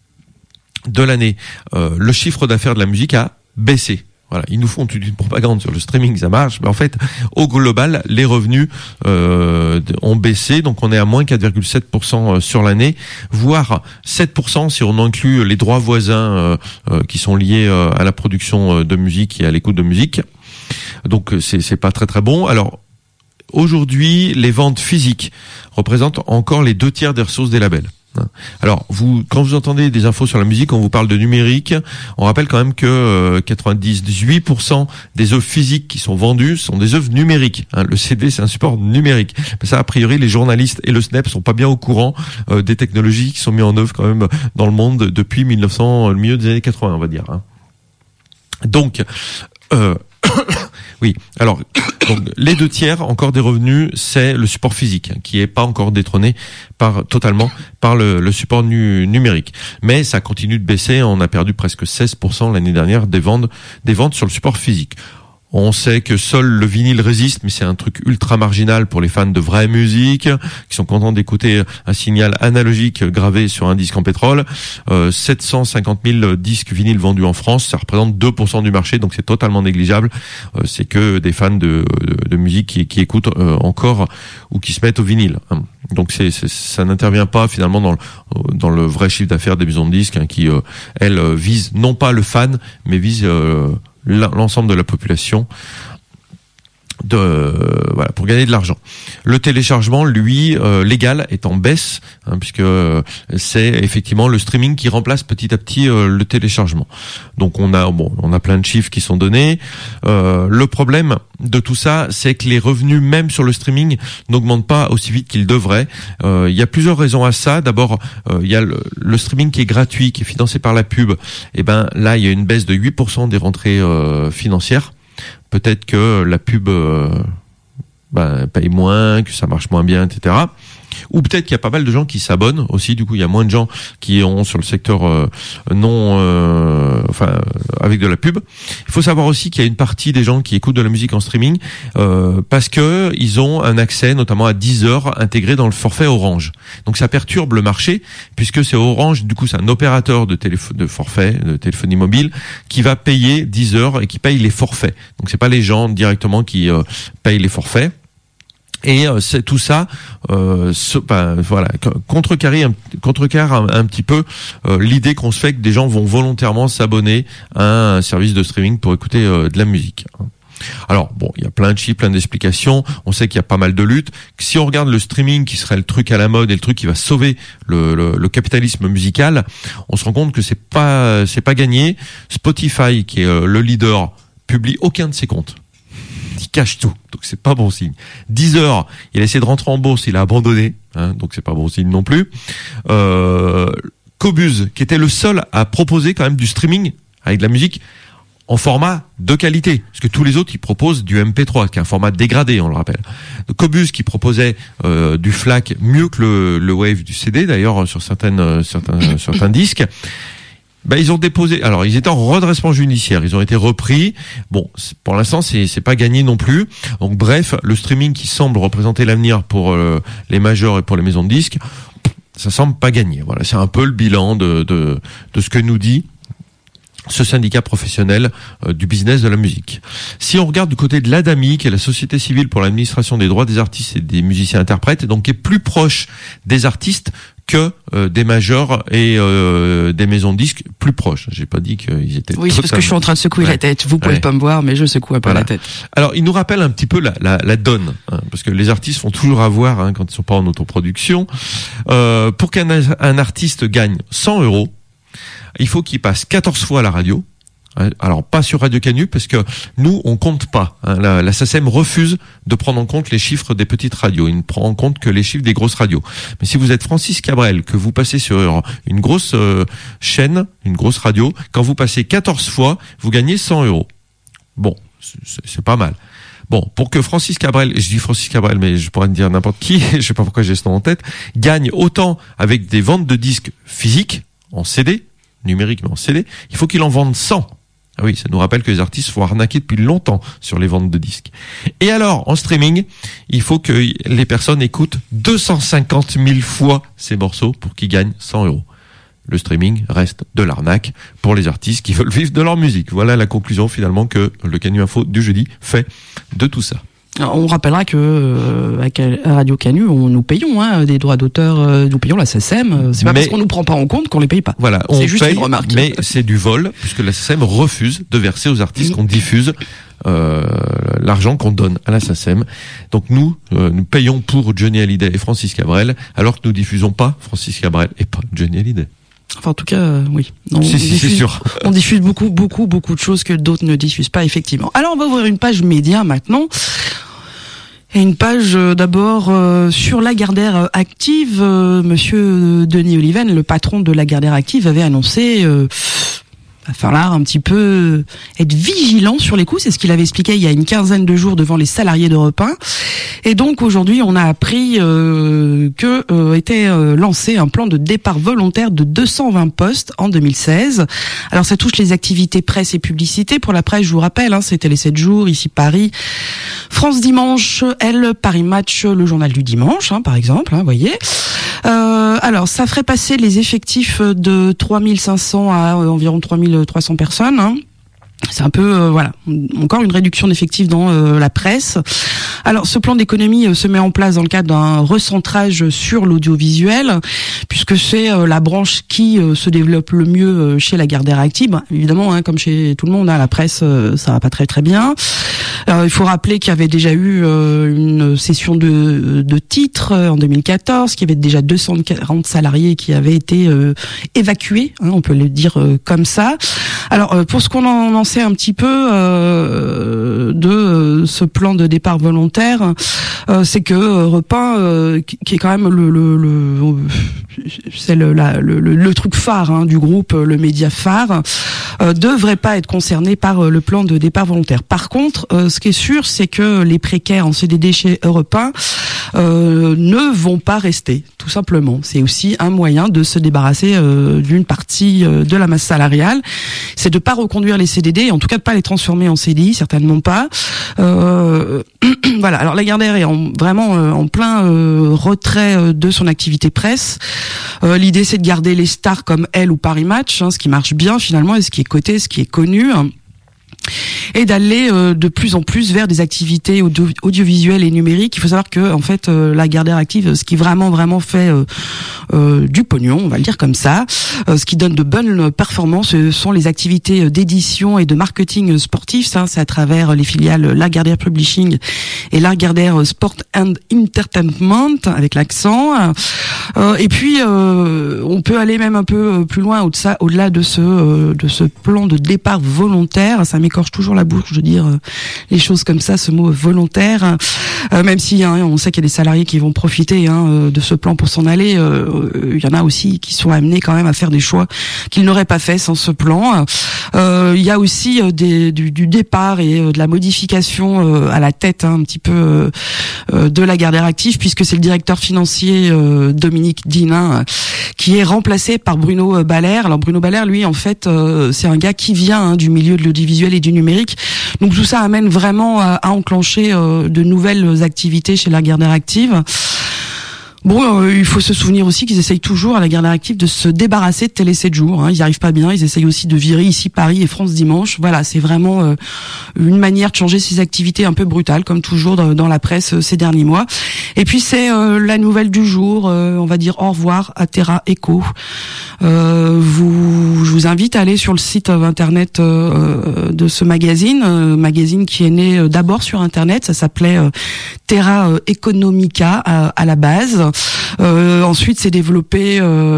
de l'année, euh, le chiffre d'affaires de la musique a baissé. Voilà, ils nous font toute une propagande sur le streaming, ça marche, mais en fait, au global, les revenus euh, ont baissé, donc on est à moins quatre virgule sept pour cent sur l'année, voire sept pour cent si on inclut les droits voisins euh, euh, qui sont liés euh, à la production de musique et à l'écoute de musique. Donc c'est c'est pas très très bon. Alors aujourd'hui, les ventes physiques représentent encore les deux tiers des ressources des labels. Alors, vous, quand vous entendez des infos sur la musique, on vous parle de numérique. On rappelle quand même que euh, quatre-vingt-dix-huit pour cent des œuvres physiques qui sont vendues sont des œuvres numériques. Hein, le C D, c'est un support numérique. Mais ça, a priori, les journalistes et le S N E P sont pas bien au courant euh, des technologies qui sont mises en œuvre quand même dans le monde depuis mille neuf cents, le milieu des années quatre-vingts, on va dire. Hein. Donc, euh, oui. Alors, donc, les deux tiers encore des revenus, c'est le support physique, hein, qui est pas encore détrôné par totalement par le, le support nu, numérique. Mais ça continue de baisser. On a perdu presque seize pour cent l'année dernière des ventes, des ventes sur le support physique. On sait que seul le vinyle résiste, mais c'est un truc ultra marginal pour les fans de vraie musique, qui sont contents d'écouter un signal analogique gravé sur un disque en pétrole. Euh, sept cent cinquante mille disques vinyles vendus en France, ça représente deux pour cent du marché, donc c'est totalement négligeable. Euh, c'est que des fans de, de, de musique qui, qui écoutent euh, encore ou qui se mettent au vinyle. Donc c'est, c'est, ça n'intervient pas finalement dans le, dans le vrai chiffre d'affaires des maisons de disques, hein, qui, euh, elles, visent non pas le fan, mais visent... Euh, l'ensemble de la population de euh, voilà pour gagner de l'argent. Le téléchargement, lui, euh, légal, est en baisse, hein, puisque euh, c'est effectivement le streaming qui remplace petit à petit euh, le téléchargement. Donc on a bon, on a plein de chiffres qui sont donnés. Euh, le problème de tout ça, c'est que les revenus même sur le streaming n'augmentent pas aussi vite qu'ils devraient. Euh, il y a plusieurs raisons à ça. D'abord, euh, il y a le, le streaming qui est gratuit, qui est financé par la pub. Et ben là, il y a une baisse de huit pour cent des rentrées euh, financières. Peut-être que la pub euh, ben, paye moins, que ça marche moins bien, et cetera. Ou peut-être qu'il y a pas mal de gens qui s'abonnent aussi. Du coup, il y a moins de gens qui ont sur le secteur euh, non, euh, enfin, avec de la pub. Il faut savoir aussi qu'il y a une partie des gens qui écoutent de la musique en streaming euh, parce que ils ont un accès, notamment à Deezer, intégré dans le forfait Orange. Donc ça perturbe le marché puisque c'est Orange. Du coup, c'est un opérateur de téléphone, de forfait, de téléphonie mobile, qui va payer Deezer et qui paye les forfaits. Donc c'est pas les gens directement qui euh, payent les forfaits. Et euh, c'est tout ça, euh, ce, ben, voilà, contrecarre un, contrecarre un, un petit peu euh, l'idée qu'on se fait que des gens vont volontairement s'abonner à un service de streaming pour écouter euh, de la musique. Alors bon, il y a plein de chiffres, plein d'explications. On sait qu'il y a pas mal de luttes. Si on regarde le streaming, qui serait le truc à la mode et le truc qui va sauver le, le, le capitalisme musical, on se rend compte que c'est pas, c'est pas gagné. Spotify, qui est euh, le leader, publie aucun de ses comptes. Il cache tout, donc c'est pas bon signe. Deezer, il a essayé de rentrer en bourse, il a abandonné, hein, donc c'est pas bon signe non plus. Euh, Qobuz, qui était le seul à proposer quand même du streaming avec de la musique en format de qualité, parce que tous les autres ils proposent du M P trois, qui est un format dégradé, on le rappelle. Qobuz qui proposait euh, du FLAC mieux que le, le Wave du C D, d'ailleurs sur certaines certains certains disques. Ben ils ont déposé. Alors ils étaient en redressement judiciaire. Ils ont été repris. Bon, pour l'instant c'est c'est pas gagné non plus. Donc bref, le streaming qui semble représenter l'avenir pour euh, les majors et pour les maisons de disques, ça semble pas gagné. Voilà, c'est un peu le bilan de de de ce que nous dit ce syndicat professionnel euh, du business de la musique. Si on regarde du côté de l'A D A M I, qui est la Société civile pour l'administration des droits des artistes et des musiciens-interprètes, et donc qui est plus proche des artistes que euh, des majors et euh, des maisons de disques plus proches. J'ai pas dit qu'ils étaient. Oui, c'est parce que je suis en train de secouer ouais. la tête. Vous pouvez ouais. pas me voir, mais je secoue un peu voilà. la tête. Alors, il nous rappelle un petit peu la, la, la donne, hein, parce que les artistes font toujours avoir hein, quand ils sont pas en autoproduction. Euh, pour qu'un un artiste gagne cent euros, il faut qu'il passe quatorze fois à la radio. Alors pas sur Radio Canu parce que nous on compte pas. Hein. La, la S A C E M refuse de prendre en compte les chiffres des petites radios. Il ne prend en compte que les chiffres des grosses radios. Mais si vous êtes Francis Cabrel, que vous passez sur une grosse euh, chaîne, une grosse radio, quand vous passez quatorze fois, vous gagnez cent euros. Bon, c'est, c'est pas mal. Bon, pour que Francis Cabrel, je dis Francis Cabrel, mais je pourrais me dire n'importe qui, je sais pas pourquoi j'ai ce nom en tête, gagne autant avec des ventes de disques physiques, en C D, numérique mais en C D, il faut qu'il en vende cent. Ah oui, ça nous rappelle que les artistes font arnaquer depuis longtemps sur les ventes de disques. Et alors, en streaming, il faut que les personnes écoutent deux cent cinquante mille fois ces morceaux pour qu'ils gagnent cent euros. Le streaming reste de l'arnaque pour les artistes qui veulent vivre de leur musique. Voilà la conclusion finalement que le Canu Info du jeudi fait de tout ça. Alors, on rappellera que euh, à Radio Canu, on nous payons hein, des droits d'auteur, euh, nous payons la S A C E M. C'est pas mais, parce qu'on nous prend pas en compte qu'on les paye pas. Voilà, c'est on juste paye, une remarque. Mais c'est du vol puisque la S A C E M refuse de verser aux artistes mmh. qu'on diffuse euh, l'argent qu'on donne à la S A C E M. Donc nous, euh, nous payons pour Johnny Hallyday et Francis Cabrel, alors que nous diffusons pas Francis Cabrel et pas Johnny Hallyday. Enfin, en tout cas, euh, oui. Non, si, si, diffuse, c'est sûr. On diffuse beaucoup, beaucoup, beaucoup de choses que d'autres ne diffusent pas, effectivement. Alors, on va ouvrir une page média maintenant. Et une page euh, d'abord euh, sur Lagardère Active. Euh, Monsieur Denis Oliven, le patron de Lagardère Active, avait annoncé euh, va falloir un petit peu être vigilant sur les coûts. C'est ce qu'il avait expliqué il y a une quinzaine de jours devant les salariés d'Europe un. Et donc aujourd'hui, on a appris euh, que euh, était euh, lancé un plan de départ volontaire de deux cent vingt postes en deux mille seize. Alors ça touche les activités presse et publicité. Pour la presse, je vous rappelle, hein, c'était les sept jours, ici Paris, France Dimanche, Elle, Paris Match, le journal du dimanche, hein, par exemple, hein, vous voyez. Euh, alors, ça ferait passer les effectifs de trois mille cinq cents à euh, environ trois mille trois cents personnes, hein. C'est un peu, euh, voilà, encore une réduction d'effectifs dans euh, la presse. Alors, ce plan d'économie euh, se met en place dans le cadre d'un recentrage sur l'audiovisuel, puisque c'est euh, la branche qui euh, se développe le mieux euh, chez Lagardère Active. Bah, évidemment, hein, comme chez tout le monde, hein, la presse, euh, ça va pas très très bien. Euh, il faut rappeler qu'il y avait déjà eu euh, une session de, de titres euh, en deux mille quatorze, qu'il y avait déjà deux cent quarante salariés qui avaient été euh, évacués, hein, on peut le dire euh, comme ça. Alors, euh, pour ce qu'on en, en sait un petit peu euh, de euh, ce plan de départ volontaire, euh, c'est que Europe un, euh, qui, qui est quand même le, le, le c'est le, la, le, le, le truc phare hein, du groupe, le média phare, euh, devrait pas être concerné par euh, le plan de départ volontaire. Par contre, euh, ce qui est sûr, c'est que les précaires en C D D chez Europe un euh, ne vont pas rester, tout simplement. C'est aussi un moyen de se débarrasser euh, d'une partie euh, de la masse salariale. C'est de pas reconduire les C D D, en tout cas de pas les transformer en C D I, certainement pas. Euh, voilà. Alors Lagardère est en, vraiment euh, en plein euh, retrait euh, de son activité presse. Euh, l'idée, c'est de garder les stars comme Elle ou Paris Match, hein, ce qui marche bien finalement et ce qui est coté, ce qui est connu. Hein, et d'aller euh, de plus en plus vers des activités audio- audiovisuelles et numériques. Il faut savoir que en fait euh, Lagardère Active, ce qui vraiment vraiment fait euh, euh, du pognon, on va le dire comme ça, euh, ce qui donne de bonnes performances, ce sont les activités d'édition et de marketing sportif. Ça, c'est à travers les filiales Lagardère Publishing et Lagardère Sport and Entertainment avec l'accent. Euh, et puis euh, on peut aller même un peu plus loin au-delà, au-delà de ce euh, de ce plan de départ volontaire. Ça m'écorche toujours la bouche de dire euh, les choses comme ça, ce mot volontaire, euh, même si hein, on sait qu'il y a des salariés qui vont profiter hein, de ce plan pour s'en aller. Euh, il y en a aussi qui sont amenés quand même à faire des choix qu'ils n'auraient pas fait sans ce plan. Euh, il y a aussi euh, des, du, du départ et euh, de la modification euh, à la tête hein, un petit peu euh, de Lagardère Active, puisque c'est le directeur financier euh, Dominique Dinin euh, qui est remplacé par Bruno Baller. Alors Bruno Baller, lui, en fait, euh, c'est un gars qui vient hein, du milieu de l'audiovisuel et du numérique. Donc tout ça amène vraiment à, à enclencher euh, de nouvelles activités chez Lagardère Active. Bon, euh, il faut se souvenir aussi qu'ils essayent toujours à la Garde Active de se débarrasser de Télé sept jours. Hein. Ils n'y arrivent pas bien. Ils essayent aussi de virer ici Paris et France Dimanche. Voilà, c'est vraiment euh, une manière de changer ses activités un peu brutale, comme toujours dans, dans la presse euh, ces derniers mois. Et puis c'est euh, la nouvelle du jour. Euh, on va dire au revoir à Terra Eco. Euh, vous, je vous invite à aller sur le site internet euh, de ce magazine, euh, magazine qui est né euh, d'abord sur internet. Ça s'appelait euh, Terra Economica à, à la base. Euh, ensuite, c'est développé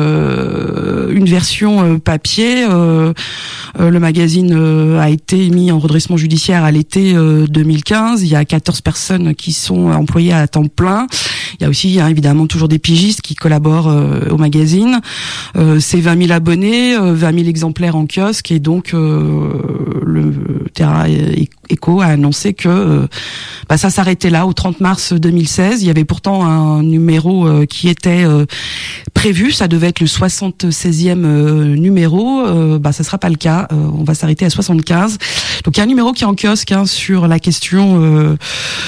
euh, une version euh, papier. Euh, euh, le magazine euh, a été mis en redressement judiciaire à l'été euh, deux mille quinze. Il y a quatorze personnes qui sont employées à temps plein. Il y a aussi hein, évidemment toujours des pigistes qui collaborent euh, au magazine. Euh, c'est vingt mille abonnés, euh, vingt mille exemplaires en kiosque, et donc euh, le Terra Eco a annoncé que euh, bah, ça s'arrêtait là au trente mars deux mille seize. Il y avait pourtant un numéro euh, qui était euh, prévu, ça devait être le soixante-seizième euh, numéro. Euh, bah ça sera pas le cas. Euh, on va s'arrêter à soixante-quinze. Donc il y a un numéro qui est en kiosque hein, sur la question euh,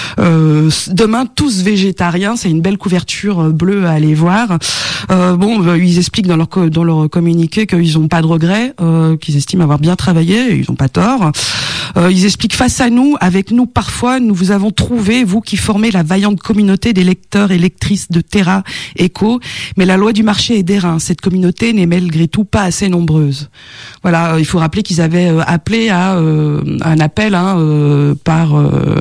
euh, demain tous végétariens. C'est une belle couverture bleue à aller voir. Euh, bon, euh, ils expliquent dans leur dans leur communiqué qu'ils n'ont pas de regrets, euh, qu'ils estiment avoir bien travaillé. Et ils n'ont pas tort. Euh, ils expliquent face à nous, avec nous parfois, nous vous avons trouvé, vous qui formez la vaillante communauté des lecteurs et lectrices de Terra Eco, mais la loi du marché est d'airain. Cette communauté n'est malgré tout pas assez nombreuse. Voilà, euh, il faut rappeler qu'ils avaient euh, appelé à euh, un appel hein, euh, par euh,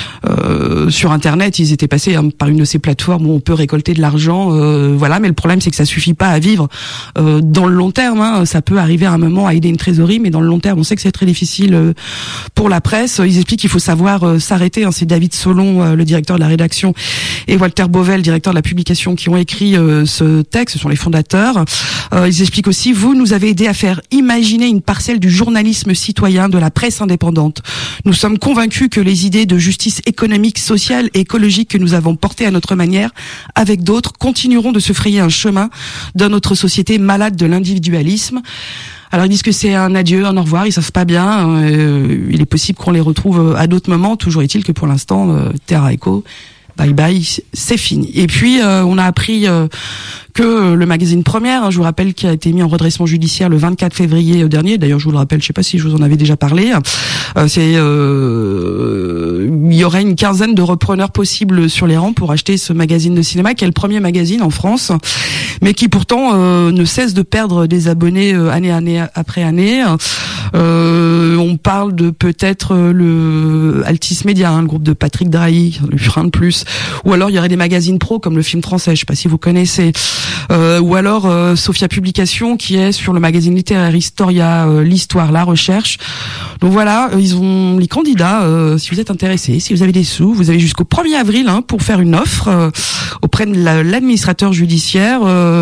euh, sur Internet. Ils étaient passés hein, par une de ces plateformes où on peut récolter de l'argent. Euh, voilà, mais le problème c'est que ça suffit pas à vivre euh, dans le long terme. Hein. Ça peut arriver à un moment à aider une trésorerie, mais dans le long terme, on sait que c'est très difficile euh, pour la presse. Ils expliquent qu'il faut savoir euh, s'arrêter. Hein. C'est David Solon, euh, le directeur de la rédaction, et Walter Beauvais, le directeur de la publication, qui ont écrit euh, ce texte. Ce sont les fondateurs. Euh, ils expliquent aussi, vous nous avez aidé à faire imaginer une parcelle du journalisme citoyen, de la presse indépendante. Nous sommes convaincus que les idées de justice économique, sociale et écologique que nous avons portées à notre manière, avec d'autres, continueront de se frayer un chemin dans notre société malade de l'individualisme. Alors ils disent que c'est un adieu, un au revoir, ils savent pas bien. Euh, il est possible qu'on les retrouve à d'autres moments. Toujours est-il que pour l'instant, euh, Terra Eco, bye bye, c'est fini. Et puis euh, on a appris euh, que le magazine Première, hein, je vous rappelle, qui a été mis en redressement judiciaire le vingt-quatre février dernier. D'ailleurs, je vous le rappelle, je sais pas si je vous en avais déjà parlé. Euh, c'est, euh, il y aurait une quinzaine de repreneurs possibles sur les rangs pour acheter ce magazine de cinéma, qui est le premier magazine en France, mais qui pourtant euh, ne cesse de perdre des abonnés euh, année année après année. Euh, on parle de peut-être le Altis Media, hein, le groupe de Patrick Drahi, le Frein de Plus, ou alors il y aurait des magazines pro comme le Film Français, je sais pas si vous connaissez. Euh, ou alors euh, Sophia Publication, qui est sur le magazine littéraire Historia, euh, l'histoire, la recherche. Donc voilà, euh, ils ont les candidats. Euh, si vous êtes intéressés, si vous avez des sous, vous avez jusqu'au premier avril hein, pour faire une offre euh, auprès de la, l'administrateur judiciaire.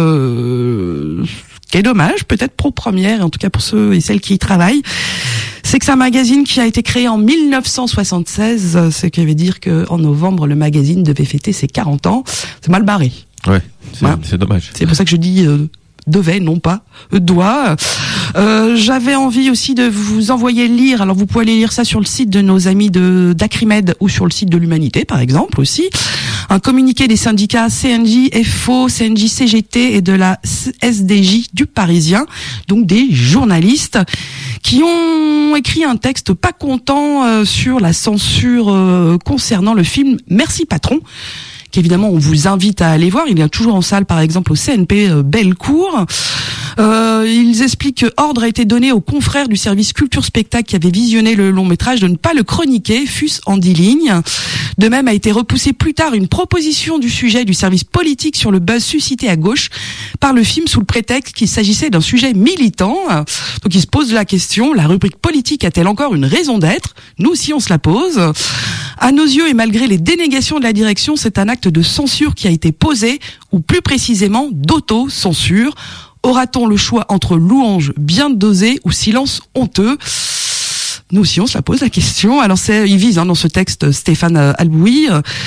Euh, ce qui est dommage, peut-être pour Première, et en tout cas pour ceux et celles qui y travaillent. C'est que c'est un magazine qui a été créé en mille neuf cent soixante-seize, ce qui veut dire qu'en novembre, le magazine devait fêter ses quarante ans. C'est mal barré. Ouais, c'est, Voilà. c'est dommage. C'est pour ça que je dis euh, devait, non pas euh, doit. Euh, j'avais envie aussi de vous envoyer lire. Alors vous pouvez aller lire ça sur le site de nos amis de d'Acrimed ou sur le site de l'Humanité, par exemple aussi. Un communiqué des syndicats C N J F O, C N J C G T et de la S D J du Parisien, donc des journalistes qui ont écrit un texte pas content euh, sur la censure euh, concernant le film Merci Patron, qu'évidemment on vous invite à aller voir. Il est toujours en salle, par exemple au C N P euh, Bellecour. Euh, ils expliquent que ordre a été donné aux confrères du service Culture Spectacle qui avaient visionné le long métrage de ne pas le chroniquer, fût-ce en dix lignes. De même a été repoussée plus tard une proposition du sujet du service politique sur le buzz suscité à gauche par le film sous le prétexte qu'il s'agissait d'un sujet militant. Donc ils se posent la question, la rubrique politique a-t-elle encore une raison d'être ? Nous aussi on se la pose. À nos yeux et malgré les dénégations de la direction, c'est un acte de censure qui a été posé, ou plus précisément d'auto-censure. Aura-t-on le choix entre louanges bien dosées ou silence honteux ? Nous aussi, on se la pose la question. Alors, c'est, ils visent hein, dans ce texte Stéphane Albouy,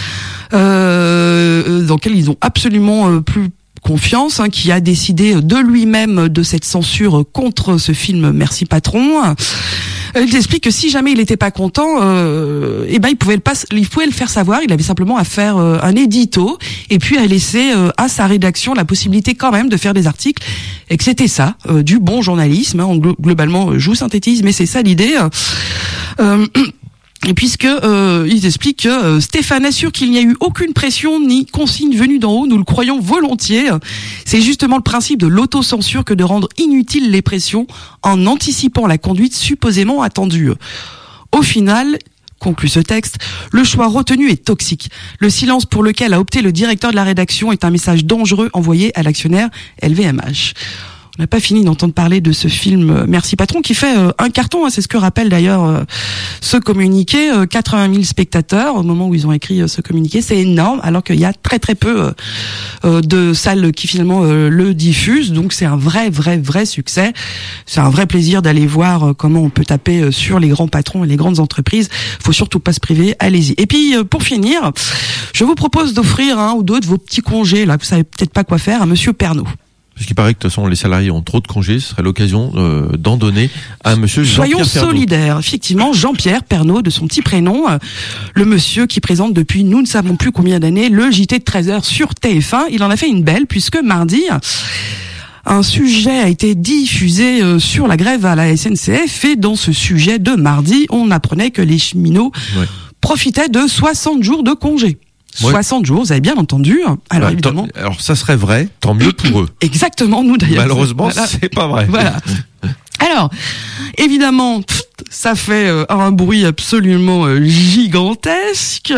euh, dans lequel ils ont absolument euh, plus confiance, hein, qui a décidé de lui-même de cette censure contre ce film Merci Patron. Il explique que si jamais il n'était pas content, euh, et ben il pouvait le pas, il pouvait le faire savoir. Il avait simplement à faire euh, un édito et puis à laisser euh, à sa rédaction la possibilité quand même de faire des articles, et que c'était ça, euh, du bon journalisme. Hein, glo- globalement, je vous synthétise, mais c'est ça l'idée. Euh, Et puisque euh, ils expliquent que euh, Stéphane assure qu'il n'y a eu aucune pression ni consigne venue d'en haut, nous le croyons volontiers. C'est justement le principe de l'autocensure que de rendre inutiles les pressions en anticipant la conduite supposément attendue. Au final, conclut ce texte, le choix retenu est toxique. Le silence pour lequel a opté le directeur de la rédaction est un message dangereux envoyé à l'actionnaire L V M H. On n'a pas fini d'entendre parler de ce film Merci Patron qui fait euh, un carton, hein, c'est ce que rappelle d'ailleurs euh, ce communiqué, euh, quatre-vingt mille spectateurs au moment où ils ont écrit euh, ce communiqué, c'est énorme alors qu'il y a très très peu euh, de salles qui finalement euh, le diffusent, donc c'est un vrai vrai vrai succès. C'est un vrai plaisir d'aller voir euh, comment on peut taper euh, sur les grands patrons et les grandes entreprises. Faut surtout pas se priver, allez-y. Et puis euh, pour finir, je vous propose d'offrir un ou deux de vos petits congés là, vous savez peut-être pas quoi faire, à Monsieur Pernaut. Parce qu'il paraît que de toute façon les salariés ont trop de congés, ce serait l'occasion euh, d'en donner à Monsieur Jean-Pierre Soyons solidaires. Effectivement, Jean-Pierre Pernaut, de son petit prénom, euh, le monsieur qui présente depuis nous ne savons plus combien d'années le J T de treize heures sur T F un. Il en a fait une belle puisque mardi, un sujet a été diffusé euh, sur la grève à la S N C F et dans ce sujet de mardi, on apprenait que les cheminots ouais. profitaient de soixante jours de congé. Ouais. soixante jours, vous avez bien entendu. Alors bah, évidemment. Alors ça serait vrai, tant mieux pour eux. Exactement, nous d'ailleurs. Malheureusement, voilà. C'est pas vrai. Voilà. Alors, évidemment, ça fait euh, un bruit absolument euh, gigantesque.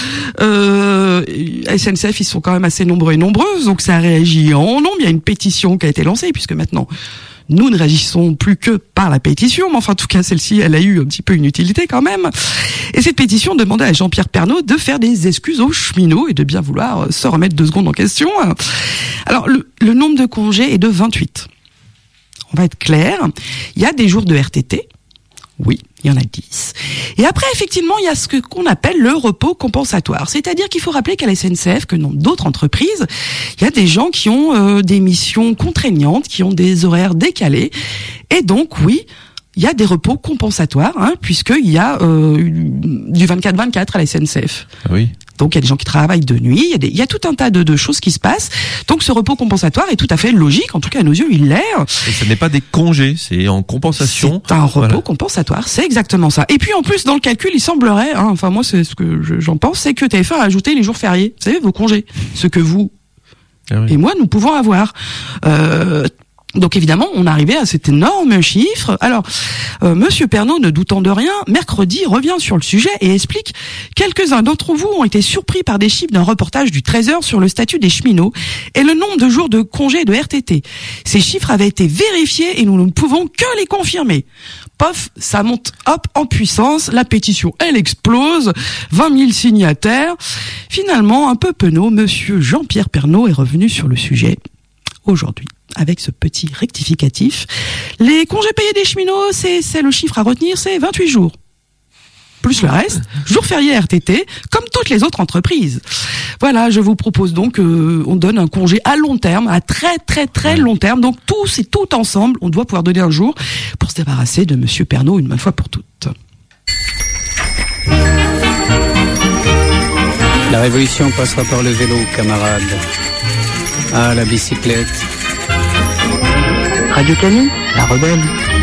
Euh, S N C F, ils sont quand même assez nombreux et nombreuses, donc ça réagit en nombre. Il y a une pétition qui a été lancée, puisque maintenant, nous ne réagissons plus que par la pétition, mais enfin, en tout cas, celle-ci, elle a eu un petit peu une utilité quand même. Et cette pétition demandait à Jean-Pierre Pernaut de faire des excuses aux cheminots et de bien vouloir se remettre deux secondes en question. Alors, le, le nombre de congés est de vingt-huit. On va être clair. Il y a des jours de R T T. Oui, il y en a dix. Et après, effectivement, il y a ce que, qu'on appelle le repos compensatoire. C'est-à-dire qu'il faut rappeler qu'à la S N C F, que dans d'autres entreprises, il y a des gens qui ont euh, des missions contraignantes, qui ont des horaires décalés. Et donc, oui, il y a des repos compensatoires, hein, puisqu'il y a euh, du vingt-quatre vingt-quatre à la S N C F. Ah oui. Donc il y a des gens qui travaillent de nuit, il y a, des, il y a tout un tas de, de choses qui se passent. Donc ce repos compensatoire est tout à fait logique, en tout cas à nos yeux il l'est. Et ce n'est pas des congés, c'est en compensation. C'est un repos voilà. compensatoire, c'est exactement ça. Et puis en plus dans le calcul il semblerait, hein, enfin moi c'est ce que je, j'en pense, c'est que T F un a ajouté les jours fériés, vous savez, vos congés, ce que vous ah oui. et moi nous pouvons avoir. Euh, Donc évidemment, on arrivait à cet énorme chiffre. Alors, euh, Monsieur Pernaut, ne doutant de rien, mercredi revient sur le sujet et explique « Quelques-uns d'entre vous ont été surpris par des chiffres d'un reportage du treize heures sur le statut des cheminots et le nombre de jours de congés de R T T. Ces chiffres avaient été vérifiés et nous ne pouvons que les confirmer. » Pof, ça monte hop en puissance, la pétition elle explose, vingt mille signataires. Finalement, un peu penaud, Monsieur Jean-Pierre Pernaut est revenu sur le sujet aujourd'hui, avec ce petit rectificatif. Les congés payés des cheminots, c'est, c'est le chiffre à retenir, c'est vingt-huit jours. Plus le reste, jours fériés R T T, comme toutes les autres entreprises. Voilà, je vous propose donc euh, on donne un congé à long terme, à très très très long terme. Donc tous et tout ensemble, on doit pouvoir donner un jour pour se débarrasser de Monsieur Pernaut une bonne fois pour toutes. La révolution passera par le vélo, camarades. Ah, la bicyclette. Radio Canu, la rebelle.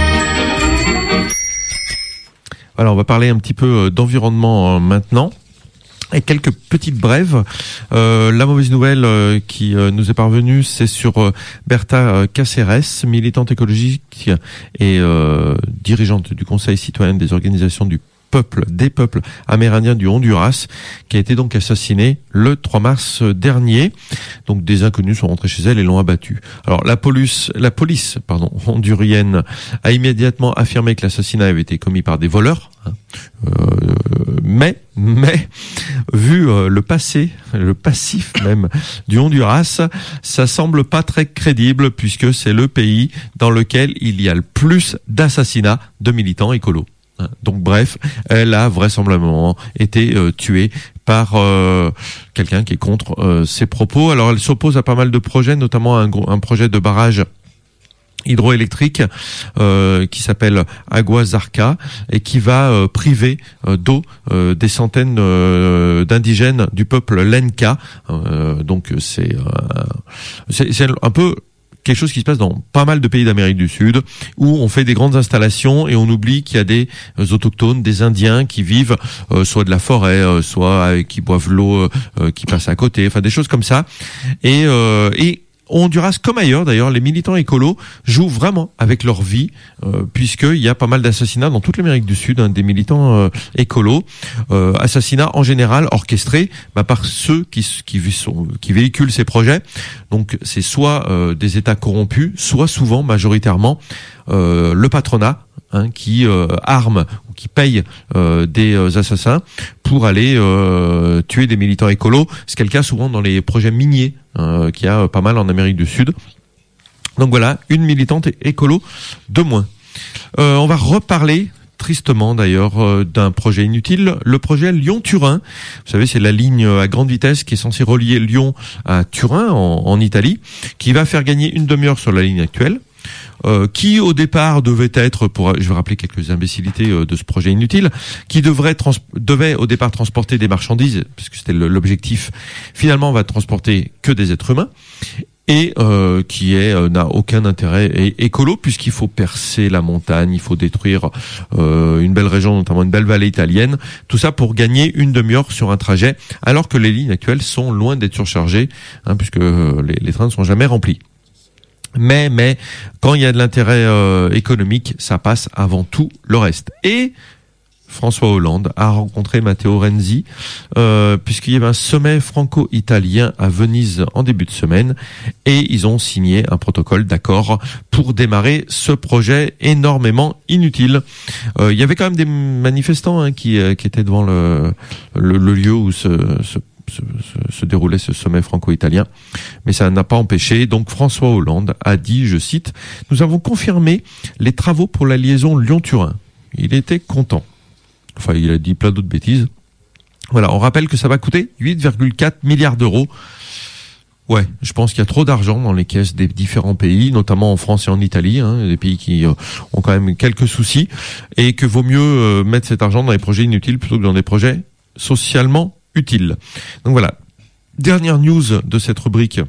Alors, on va parler un petit peu d'environnement euh, maintenant. Et quelques petites brèves. Euh, la mauvaise nouvelle euh, qui euh, nous est parvenue, c'est sur euh, Berta euh, Cáceres, militante écologique et euh, dirigeante du Conseil citoyen des organisations du peuple, des peuples amérindiens du Honduras, qui a été donc assassinée le trois mars dernier. Donc des inconnus sont rentrés chez elle et l'ont abattue. Alors la police, la police, pardon, hondurienne a immédiatement affirmé que l'assassinat avait été commis par des voleurs. Hein. Euh, mais, mais, vu euh, le passé, le passif même du Honduras, ça semble pas très crédible puisque c'est le pays dans lequel il y a le plus d'assassinats de militants écolos. Donc bref, elle a vraisemblablement été euh, tuée par euh, quelqu'un qui est contre euh, ses propos. Alors elle s'oppose à pas mal de projets, notamment un, un projet de barrage hydroélectrique euh, qui s'appelle Agua Zarca et qui va euh, priver euh, d'eau euh, des centaines euh, d'indigènes du peuple Lenca. Euh, donc c'est, euh, c'est c'est un peu quelque chose qui se passe dans pas mal de pays d'Amérique du Sud, où on fait des grandes installations et on oublie qu'il y a des euh, autochtones, des Indiens qui vivent euh, soit de la forêt, euh, soit euh, qui boivent l'eau euh, qui passe à côté, enfin des choses comme ça. Et, euh, et au Honduras, comme ailleurs d'ailleurs, les militants écolos jouent vraiment avec leur vie, euh, puisqu'il y a pas mal d'assassinats dans toute l'Amérique du Sud, hein, des militants euh, écolos, euh, assassinats en général orchestrés bah, par ceux qui, qui, sont, qui véhiculent ces projets. Donc c'est soit euh, des États corrompus, soit souvent, majoritairement, euh, le patronat, hein, qui euh, arme ou qui paye euh, des euh, assassins pour aller euh, tuer des militants écolos. C'est le cas souvent dans les projets miniers euh, qu'il y a pas mal en Amérique du Sud. Donc voilà, une militante écolo de moins. Euh, on va reparler tristement d'ailleurs euh, d'un projet inutile, le projet Lyon-Turin. Vous savez, c'est la ligne à grande vitesse qui est censée relier Lyon à Turin en, en Italie, qui va faire gagner une demi-heure sur la ligne actuelle. Euh, qui au départ devait être, pour, je vais rappeler quelques imbécilités euh, de ce projet inutile, qui devrait trans, devait au départ transporter des marchandises, puisque c'était le, l'objectif. Finalement, on va transporter que des êtres humains, et euh, qui est euh, n'a aucun intérêt é- écolo, puisqu'il faut percer la montagne, il faut détruire euh, une belle région, notamment une belle vallée italienne. Tout ça pour gagner une demi-heure sur un trajet, alors que les lignes actuelles sont loin d'être surchargées, hein, puisque euh, les, les trains ne sont jamais remplis. Mais, mais, quand il y a de l'intérêt euh, économique, ça passe avant tout le reste. Et François Hollande a rencontré Matteo Renzi, euh, puisqu'il y avait un sommet franco-italien à Venise en début de semaine, et ils ont signé un protocole d'accord pour démarrer ce projet énormément inutile. Euh, il y avait quand même des manifestants hein, qui, euh, qui étaient devant le, le, le lieu où ce, ce Se, se, se déroulait ce sommet franco-italien, mais ça n'a pas empêché. Donc François Hollande a dit, je cite, « Nous avons confirmé les travaux pour la liaison Lyon-Turin ». Il était content. Enfin, il a dit plein d'autres bêtises. Voilà, on rappelle que ça va coûter huit virgule quatre milliards d'euros. Ouais, je pense qu'il y a trop d'argent dans les caisses des différents pays, notamment en France et en Italie, hein, des pays qui euh, ont quand même quelques soucis, et que vaut mieux euh, mettre cet argent dans des projets inutiles plutôt que dans des projets socialement utile. Donc voilà, dernière news de cette rubrique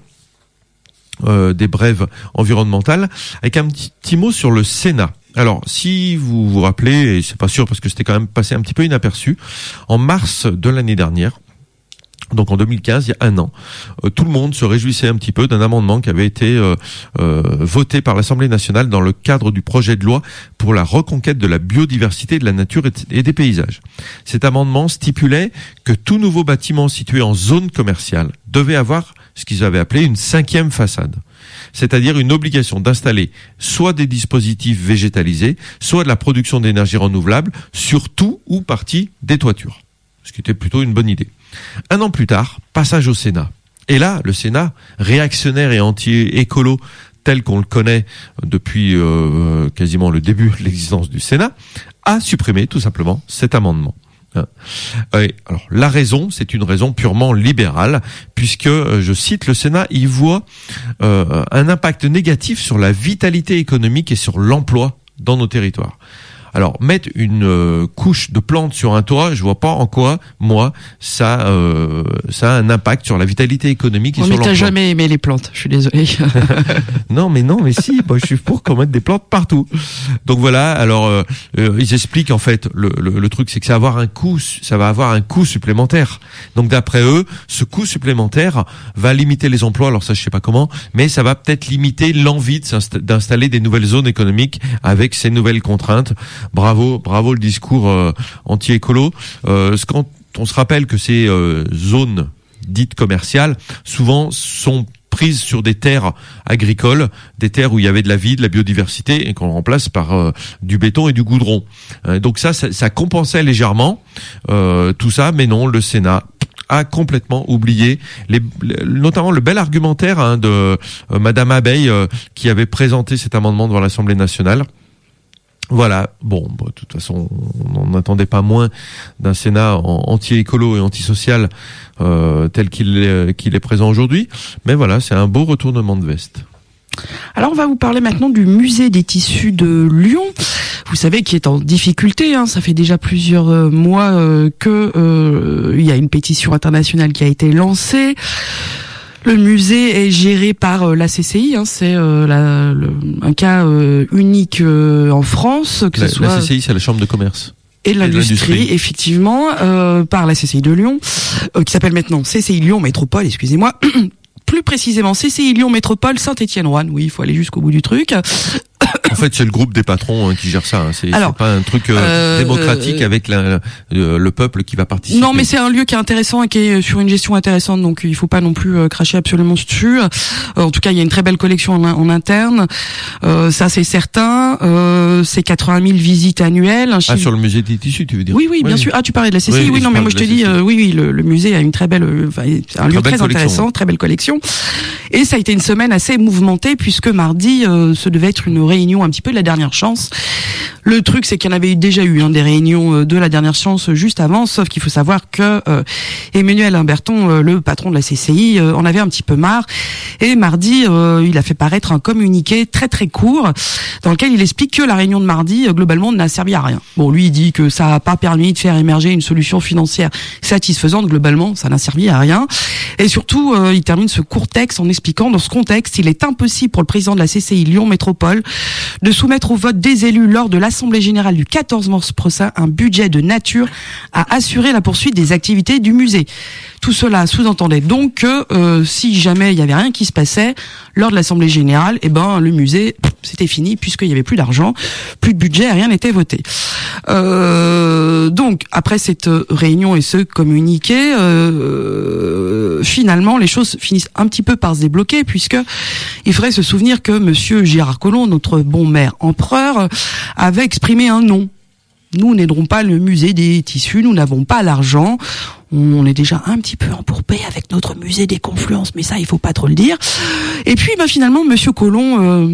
euh, des brèves environnementales, avec un petit, petit mot sur le Sénat. Alors, si vous vous rappelez, et c'est pas sûr parce que c'était quand même passé un petit peu inaperçu, en mars de l'année dernière, donc en deux mille quinze, il y a un an, euh, tout le monde se réjouissait un petit peu d'un amendement qui avait été euh, euh, voté par l'Assemblée nationale dans le cadre du projet de loi pour la reconquête de la biodiversité, de la nature et des paysages. Cet amendement stipulait que tout nouveau bâtiment situé en zone commerciale devait avoir ce qu'ils avaient appelé une cinquième façade, c'est-à-dire une obligation d'installer soit des dispositifs végétalisés, soit de la production d'énergie renouvelable sur tout ou partie des toitures, ce qui était plutôt une bonne idée. Un an plus tard, passage au Sénat. Et là, le Sénat, réactionnaire et anti-écolo, tel qu'on le connaît depuis euh, quasiment le début de l'existence du Sénat, a supprimé tout simplement cet amendement. Et alors, la raison, c'est une raison purement libérale, puisque, je cite, le Sénat y voit euh, un impact négatif sur la vitalité économique et sur l'emploi dans nos territoires. Alors, mettre une euh, couche de plantes sur un toit, je vois pas en quoi, moi, ça, euh, ça a un impact sur la vitalité économique et oh, sur l'emploi. Mais t'as jamais aimé les plantes, je suis désolé. Non, mais non, mais si, moi, je suis pour qu'on mette des plantes partout. Donc voilà. Alors, euh, euh, ils expliquent en fait le, le, le truc, c'est que ça va avoir un coût, ça va avoir un coût supplémentaire. Donc d'après eux, ce coût supplémentaire va limiter les emplois. Alors ça, je sais pas comment, mais ça va peut-être limiter l'envie de s'insta- d'installer des nouvelles zones économiques avec ces nouvelles contraintes. Bravo, bravo le discours euh, anti-écolo. Euh, quand on se rappelle que ces euh, zones dites commerciales, souvent sont prises sur des terres agricoles, des terres où il y avait de la vie, de la biodiversité, et qu'on remplace par euh, du béton et du goudron. Euh, donc ça, ça, ça compensait légèrement euh, tout ça, mais non, le Sénat a complètement oublié, les, notamment le bel argumentaire hein, de euh, Madame Abeille euh, qui avait présenté cet amendement devant l'Assemblée nationale. Voilà, bon, bon, de toute façon, on n'attendait pas moins d'un Sénat anti-écolo et antisocial euh, tel qu'il est, qu'il est présent aujourd'hui. Mais voilà, c'est un beau retournement de veste. Alors on va vous parler maintenant du musée des tissus de Lyon. Vous savez qui est en difficulté, hein. Ça fait déjà plusieurs euh, mois euh, que euh, il y a une pétition internationale qui a été lancée. Le musée est géré par euh, la C C I, hein. C'est euh, la, le, un cas euh, unique euh, en France. Que la, ce soit... la C C I, c'est la Chambre de commerce. Et de l'industrie, et de l'industrie. effectivement, euh, par la C C I de Lyon, euh, qui s'appelle maintenant C C I Lyon Métropole, excusez-moi. Plus précisément, C C I Lyon Métropole Saint-Étienne-Roanne. Oui, il faut aller jusqu'au bout du truc. En fait, c'est le groupe des patrons hein, qui gère ça. Hein. C'est, Alors, c'est pas un truc euh, euh, démocratique euh, avec la, le, le peuple qui va participer. Non, mais c'est un lieu qui est intéressant et qui est sur une gestion intéressante, donc il faut pas non plus euh, cracher absolument dessus. Euh, en tout cas, il y a une très belle collection en, en interne. Euh, ça, c'est certain. Euh, c'est quatre-vingt mille visites annuelles. Un chiffre... Ah, sur le musée des tissus, tu veux dire? Oui, oui, bien oui. sûr. Ah, tu parlais de la C C I. Oui, oui non, mais moi je te dis, euh, oui, oui, le, le musée a une très belle, euh, c'est un lieu très, très intéressant, ouais. Très belle collection. Et ça a été une semaine assez mouvementée puisque mardi, euh, ce devait être une réunion un petit peu de la dernière chance. Le truc, c'est qu'il y en avait déjà eu hein, des réunions de la dernière chance juste avant, sauf qu'il faut savoir que euh, Emmanuel Imberton, euh, le patron de la C C I, euh, en avait un petit peu marre. Et mardi, euh, il a fait paraître un communiqué très très court dans lequel il explique que la réunion de mardi, euh, globalement, n'a servi à rien. Bon, lui, il dit que ça n'a pas permis de faire émerger une solution financière satisfaisante. Globalement, ça n'a servi à rien. Et surtout, euh, il termine ce court texte en expliquant, dans ce contexte, il est impossible pour le président de la C C I Lyon Métropole de soumettre au vote des élus lors de l'Assemblée Générale du quatorze mars prochain un budget de nature à assurer la poursuite des activités du musée. Tout cela sous-entendait donc que euh, si jamais il y avait rien qui se passait lors de l'Assemblée Générale, eh ben le musée c'était fini puisqu'il y avait plus d'argent, plus de budget, rien n'était voté. Euh, donc après cette réunion et ce communiqué, euh, finalement les choses finissent un petit peu par se débloquer puisque il faudrait se souvenir que Monsieur Gérard Collomb, notre bon maire empereur, avait exprimé un non. Nous n'aiderons pas le musée des tissus, nous n'avons pas l'argent. On est déjà un petit peu embourbé avec notre musée des confluences, mais ça, il faut pas trop le dire. Et puis, bah, finalement, Monsieur Collomb euh,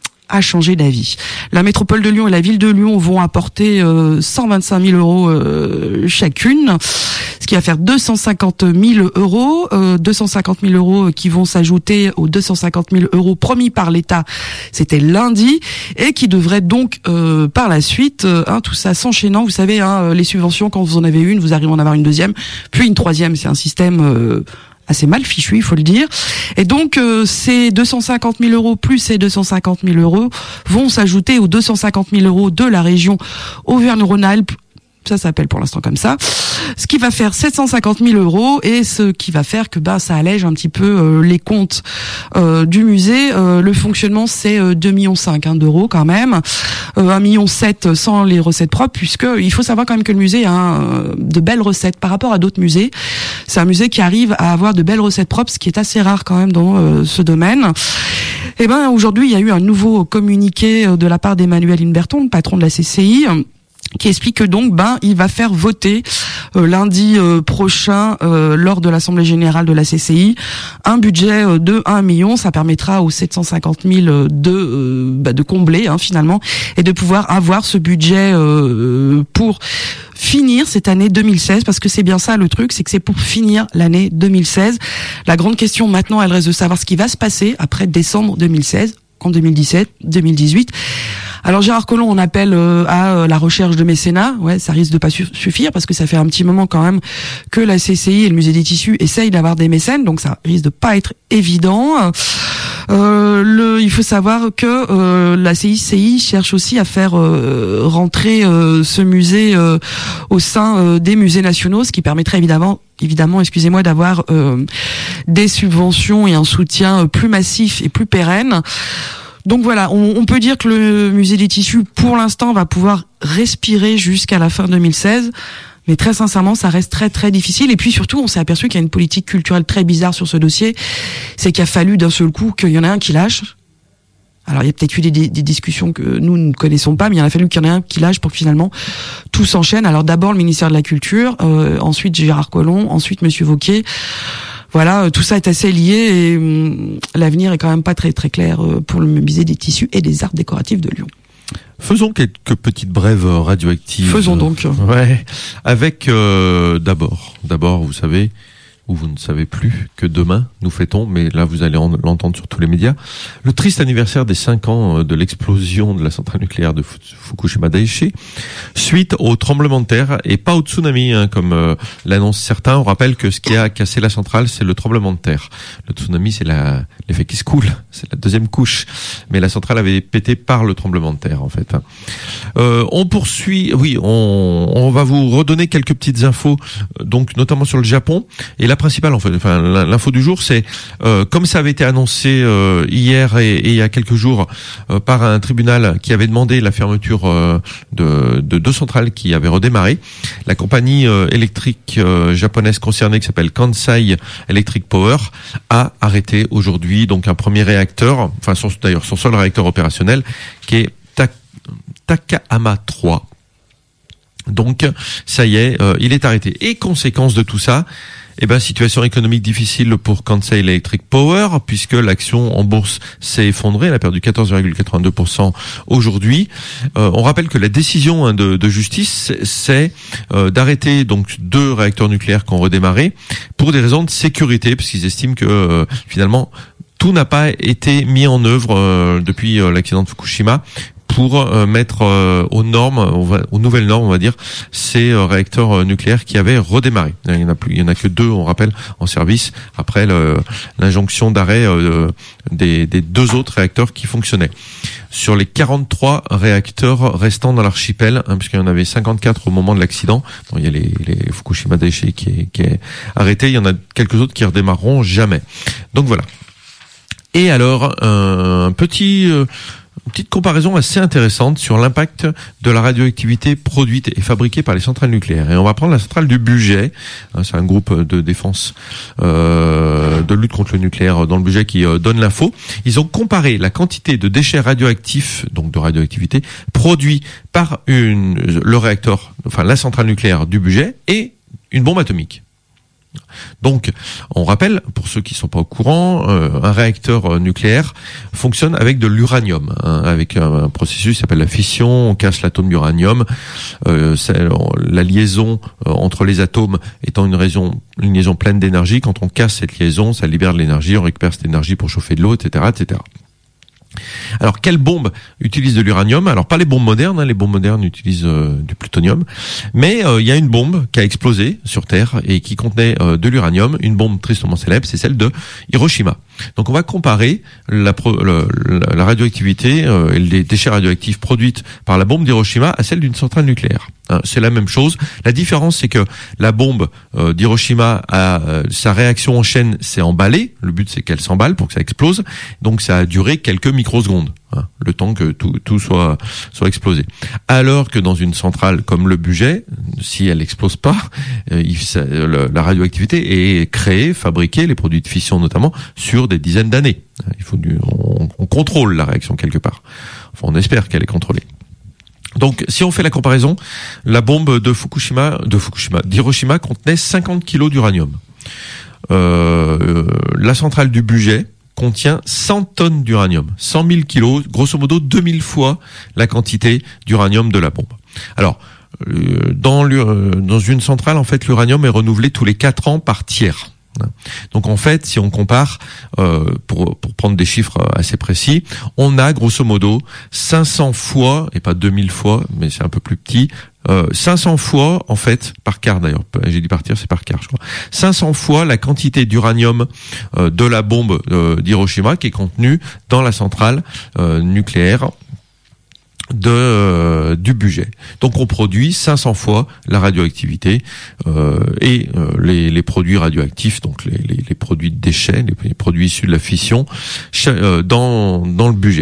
a changé d'avis. La métropole de Lyon et la ville de Lyon vont apporter euh, cent vingt-cinq mille euros euh, chacune, ce qui va faire deux cent cinquante mille euros, euh, deux cent cinquante mille euros qui vont s'ajouter aux deux cent cinquante mille euros promis par l'État. C'était lundi et qui devraient donc euh, par la suite, euh, hein, tout ça s'enchaînant. Vous savez, hein, les subventions, quand vous en avez une, vous arrivez à en avoir une deuxième, puis une troisième. C'est un système euh, assez mal fichu, il faut le dire. Et donc, euh, ces deux cent cinquante mille euros plus ces deux cent cinquante mille euros vont s'ajouter aux deux cent cinquante mille euros de la région Auvergne-Rhône-Alpes. Ça s'appelle pour l'instant comme ça. Ce qui va faire sept cent cinquante mille euros et ce qui va faire que bah ça allège un petit peu euh, les comptes euh, du musée. Euh, le fonctionnement c'est euh, deux virgule cinq millions hein, d'euros quand même, euh, un virgule sept million sans les recettes propres puisque il faut savoir quand même que le musée a hein, de belles recettes par rapport à d'autres musées. C'est un musée qui arrive à avoir de belles recettes propres, ce qui est assez rare quand même dans euh, ce domaine. Et ben aujourd'hui il y a eu un nouveau communiqué de la part d'Emmanuel Imberton, le patron de la C C I, qui explique que donc ben il va faire voter euh, lundi euh, prochain euh, lors de l'Assemblée Générale de la C C I un budget euh, de un million. Ça permettra aux sept cent cinquante mille euh, de euh, bah, de combler hein, finalement et de pouvoir avoir ce budget euh, pour finir cette année deux mille seize, parce que c'est bien ça le truc, c'est que c'est pour finir l'année deux mille seize. La grande question maintenant, elle reste de savoir ce qui va se passer après décembre deux mille seize, en deux mille dix-sept, deux mille dix-huit. Alors Gérard Collomb, on appelle euh, à euh, la recherche de mécénat. Ouais, ça risque de pas su- suffire parce que ça fait un petit moment quand même que la C C I et le musée des tissus essayent d'avoir des mécènes, donc ça risque de pas être évident. Euh, le, il faut savoir que euh, la C I C I cherche aussi à faire euh, rentrer euh, ce musée euh, au sein euh, des musées nationaux, ce qui permettrait évidemment évidemment, excusez-moi, d'avoir euh, des subventions et un soutien plus massif et plus pérenne. Donc voilà, on, on peut dire que le musée des tissus, pour l'instant, va pouvoir respirer jusqu'à la fin deux mille seize. Mais très sincèrement, ça reste très très difficile. Et puis surtout, on s'est aperçu qu'il y a une politique culturelle très bizarre sur ce dossier. C'est qu'il a fallu d'un seul coup qu'il y en ait un qui lâche. Alors il y a peut-être eu des, des, des discussions que nous ne connaissons pas, mais il en a fallu qu'il y en ait un qui lâche pour que finalement tout s'enchaîne. Alors d'abord le ministère de la Culture, euh, ensuite Gérard Collomb, ensuite Monsieur Wauquiez. Voilà, tout ça est assez lié et hum, l'avenir est quand même pas très très clair pour le musée des tissus et des arts décoratifs de Lyon. Faisons quelques petites brèves radioactives. Faisons donc. Ouais, avec euh, d'abord, d'abord, vous savez, où vous ne savez plus que demain nous fêtons, mais là vous allez en, l'entendre sur tous les médias, le triste anniversaire des cinq ans de l'explosion de la centrale nucléaire de Fukushima Daiichi, suite au tremblement de terre et pas au tsunami, hein, comme euh, l'annoncent certains. On rappelle que ce qui a cassé la centrale, c'est le tremblement de terre. Le tsunami, c'est la, l'effet qui se coule, c'est la deuxième couche. Mais la centrale avait pété par le tremblement de terre, en fait. Euh, on poursuit, oui, on, on va vous redonner quelques petites infos, donc notamment sur le Japon. Et la principale, en fait, enfin, l'info du jour, c'est euh, comme ça avait été annoncé euh, hier et, et il y a quelques jours euh, par un tribunal qui avait demandé la fermeture euh, de, de deux centrales qui avaient redémarré. La compagnie euh, électrique euh, japonaise concernée, qui s'appelle Kansai Electric Power, a arrêté aujourd'hui donc un premier réacteur, enfin son, d'ailleurs son seul réacteur opérationnel, qui est Ta- Takahama trois. Donc ça y est, euh, il est arrêté. Et conséquence de tout ça, eh ben, situation économique difficile pour Kansai Electric Power, puisque l'action en bourse s'est effondrée, elle a perdu quatorze virgule quatre-vingt-deux pour cent aujourd'hui. Euh, on rappelle que la décision hein, de, de justice, c'est euh, d'arrêter donc deux réacteurs nucléaires qui ont redémarré pour des raisons de sécurité, parce qu'ils estiment que euh, finalement tout n'a pas été mis en œuvre euh, depuis euh, l'accident de Fukushima pour euh, mettre euh, aux normes, aux nouvelles normes, on va dire, ces euh, réacteurs euh, nucléaires qui avaient redémarré. Il y en a plus, il y en a que deux, on rappelle, en service après le, l'injonction d'arrêt euh, des, des deux autres réacteurs qui fonctionnaient. Sur les quarante-trois réacteurs restants dans l'archipel, hein, puisqu'il y en avait cinquante-quatre au moment de l'accident, bon, il y a les, les Fukushima Daiichi qui est, qui est arrêté, il y en a quelques autres qui redémarreront jamais. Donc voilà. Et alors, un petit... Euh, Une petite comparaison assez intéressante sur l'impact de la radioactivité produite et fabriquée par les centrales nucléaires. Et on va prendre la centrale du Bugey, c'est un groupe de défense, euh, de lutte contre le nucléaire dans le Bugey qui euh, donne l'info. Ils ont comparé la quantité de déchets radioactifs, donc de radioactivité, produits par une, le réacteur, enfin la centrale nucléaire du Bugey et une bombe atomique. Donc, on rappelle, pour ceux qui ne sont pas au courant, euh, un réacteur nucléaire fonctionne avec de l'uranium, hein, avec un, un processus qui s'appelle la fission. On casse l'atome d'uranium. Euh, c'est, la liaison euh, entre les atomes étant une, raison, une liaison pleine d'énergie, quand on casse cette liaison, ça libère de l'énergie, on récupère cette énergie pour chauffer de l'eau, et cetera, et cetera. Alors, quelle bombe utilise de l'uranium? Alors, pas les bombes modernes, hein, les bombes modernes utilisent euh, du plutonium, mais il euh, y a une bombe qui a explosé sur Terre et qui contenait euh, de l'uranium, une bombe tristement célèbre, c'est celle de Hiroshima. Donc, on va comparer la, pro, le, la, la radioactivité euh, et les déchets radioactifs produites par la bombe d'Hiroshima à celle d'une centrale nucléaire. Hein, c'est la même chose. La différence, c'est que la bombe euh, d'Hiroshima, a euh, sa réaction en chaîne s'est emballée. Le but, c'est qu'elle s'emballe pour que ça explose. Donc, ça a duré quelques microsecondes, hein, le temps que tout, tout soit, soit explosé. Alors que dans une centrale comme le Bugey, si elle n'explose pas, euh, il, ça, le, la radioactivité est créée, fabriquée, les produits de fission notamment, sur des dizaines d'années. Il faut du, on, on contrôle la réaction quelque part. Enfin, on espère qu'elle est contrôlée. Donc, si on fait la comparaison, la bombe de Fukushima, de Fukushima, d'Hiroshima contenait cinquante kilos d'uranium. Euh, la centrale du Bugey contient cent tonnes d'uranium, cent mille kilos, grosso modo deux mille fois la quantité d'uranium de la bombe. Alors, euh, dans, dans une centrale, en fait, l'uranium est renouvelé tous les quatre ans par tiers. Donc en fait, si on compare, euh, pour, pour prendre des chiffres assez précis, on a grosso modo cinq cents fois, et pas deux mille fois, mais c'est un peu plus petit, euh, cinq cents fois en fait, par quart d'ailleurs, j'ai dit par tiers, c'est par quart je crois, cinq cents fois la quantité d'uranium euh, de la bombe euh, d'Hiroshima qui est contenue dans la centrale euh, nucléaire de euh, du Bugey. Donc on produit cinq cents fois la radioactivité euh, et euh, les, les produits radioactifs, donc les, les, les produits de déchets, les, les produits issus de la fission, euh, dans dans le Bugey.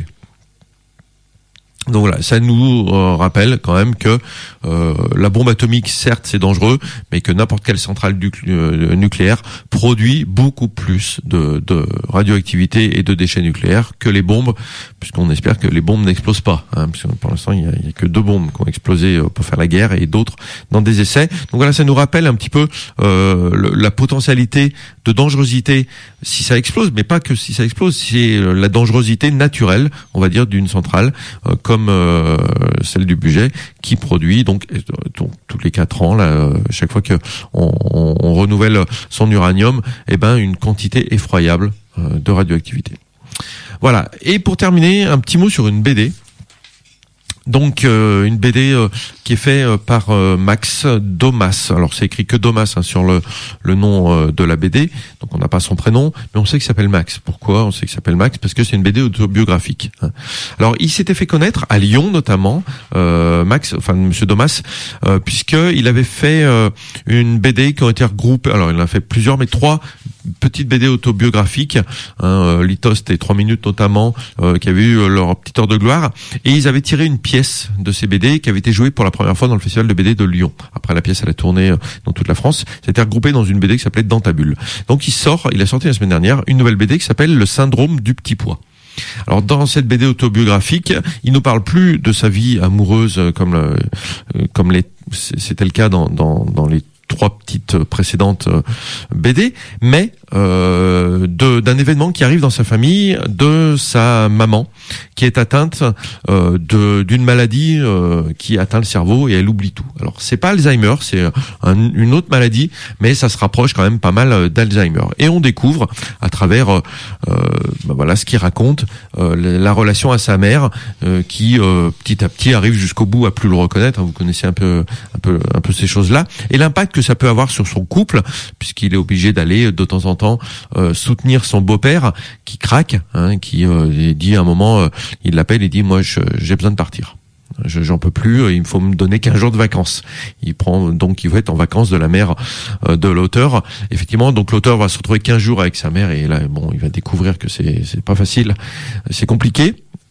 Donc voilà, ça nous euh, rappelle quand même que euh, la bombe atomique, certes, c'est dangereux, mais que n'importe quelle centrale du, euh, nucléaire produit beaucoup plus de, de radioactivité et de déchets nucléaires que les bombes, puisqu'on espère que les bombes n'explosent pas. Hein, parce que pour l'instant, il y a, il y a que deux bombes qui ont explosé pour faire la guerre et d'autres dans des essais. Donc voilà, ça nous rappelle un petit peu euh, le, la potentialité de dangerosité si ça explose, mais pas que si ça explose, c'est la dangerosité naturelle, on va dire, d'une centrale euh, comme euh, celle du Bugey, qui produit donc, donc tous les quatre ans, là, euh, chaque fois que on, on, on renouvelle son uranium, eh ben une quantité effroyable euh, de radioactivité. Voilà. Et pour terminer, un petit mot sur une B D. Donc euh, une B D euh, qui est faite euh, par euh, Max Domas. Alors c'est écrit que Domas hein, sur le le nom euh, de la B D. Donc on n'a pas son prénom, mais on sait qu'il s'appelle Max. Pourquoi on sait qu'il s'appelle Max? Parce que c'est une B D autobiographique. Hein. Alors il s'était fait connaître à Lyon notamment, euh, Max, enfin Monsieur Domas, euh, puisque il avait fait euh, une B D qui ont été regroupées. Alors il en a fait plusieurs, mais trois petites B D autobiographiques, hein, Litost et trois minutes notamment, euh, qui avaient eu leur petite heure de gloire, et ils avaient tiré une pièce de ces B D qui avait été jouée pour la première fois dans le festival de B D de Lyon. Après la pièce elle a tourné dans toute la France, c'était regroupé dans une B D qui s'appelait Dans ta bulle. Donc il sort, il a sorti la semaine dernière une nouvelle B D qui s'appelle Le syndrome du petit pois. Alors dans cette B D autobiographique, il nous parle plus de sa vie amoureuse comme le, comme les, c'était le cas dans dans dans les trois petites précédentes B D, mais euh, de, d'un événement qui arrive dans sa famille, de sa maman qui est atteinte euh, de d'une maladie euh, qui atteint le cerveau et elle oublie tout. Alors c'est pas Alzheimer, c'est un, une autre maladie, mais ça se rapproche quand même pas mal d'Alzheimer. Et on découvre à travers euh, ben voilà ce qu'il raconte, euh, la relation à sa mère euh, qui euh, petit à petit arrive jusqu'au bout à plus le reconnaître. Vous connaissez un peu un peu un peu ces choses-là et l'impact que ça peut avoir sur son couple, puisqu'il est obligé d'aller de temps en temps euh, soutenir son beau-père qui craque, hein, qui euh, dit à un moment, euh, il l'appelle et dit moi je, j'ai besoin de partir. Je, j'en peux plus, il faut me donner quinze jours de vacances. Il prend donc, il veut être en vacances de la mère euh, de l'auteur. Effectivement, donc l'auteur va se retrouver quinze jours avec sa mère et là, bon, il va découvrir que c'est c'est pas facile, c'est compliqué.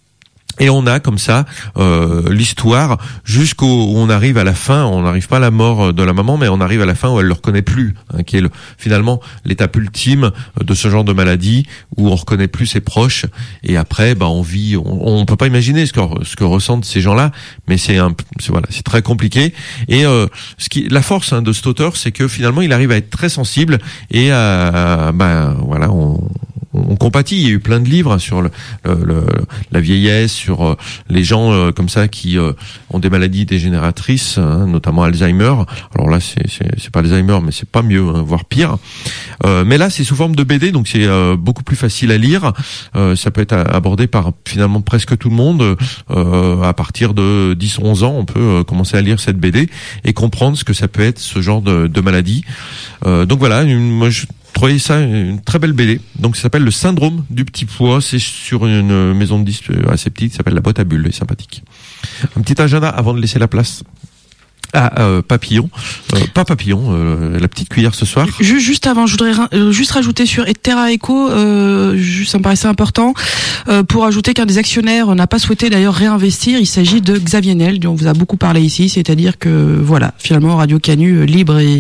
Et on a comme ça euh, l'histoire jusqu'au où on arrive à la fin. On n'arrive pas à la mort de la maman, mais on arrive à la fin où elle le reconnaît plus, hein, qui est le, finalement l'étape ultime de ce genre de maladie où on reconnaît plus ses proches. Et après, bah on vit. On, on peut pas imaginer ce que ce que ressentent ces gens-là, mais c'est un, c'est, voilà, c'est très compliqué. Et euh, ce qui, la force hein, de cet auteur, c'est que finalement, il arrive à être très sensible et à, ben voilà, on on compatit. Il y a eu plein de livres sur le, le, le, la vieillesse, sur euh, les gens euh, comme ça qui euh, ont des maladies dégénératrices, hein, notamment Alzheimer. Alors là, c'est, c'est, c'est pas Alzheimer, mais c'est pas mieux, hein, voire pire. Euh, mais là, c'est sous forme de B D, donc c'est euh, beaucoup plus facile à lire. Euh, ça peut être abordé par finalement presque tout le monde. Euh, à partir de dix onze ans, on peut euh, commencer à lire cette B D et comprendre ce que ça peut être, ce genre de, de maladie. Euh, donc voilà, une, moi je trouvez ça une très belle B D. Donc ça s'appelle Le syndrome du petit pois. C'est sur une maison de disques assez petite qui s'appelle La Boîte à Bulles. Elle est sympathique. Un petit agenda avant de laisser la place à euh, Papillon. Euh, pas Papillon, euh, la petite cuillère ce soir. Juste, juste avant, je voudrais euh, juste rajouter sur Terra Eco, euh, juste, ça me paraissait important, euh, pour ajouter qu'un des actionnaires n'a pas souhaité d'ailleurs réinvestir. Il s'agit de Xavier Niel, dont on vous a beaucoup parlé ici. C'est-à-dire que voilà, finalement Radio Canu euh, libre et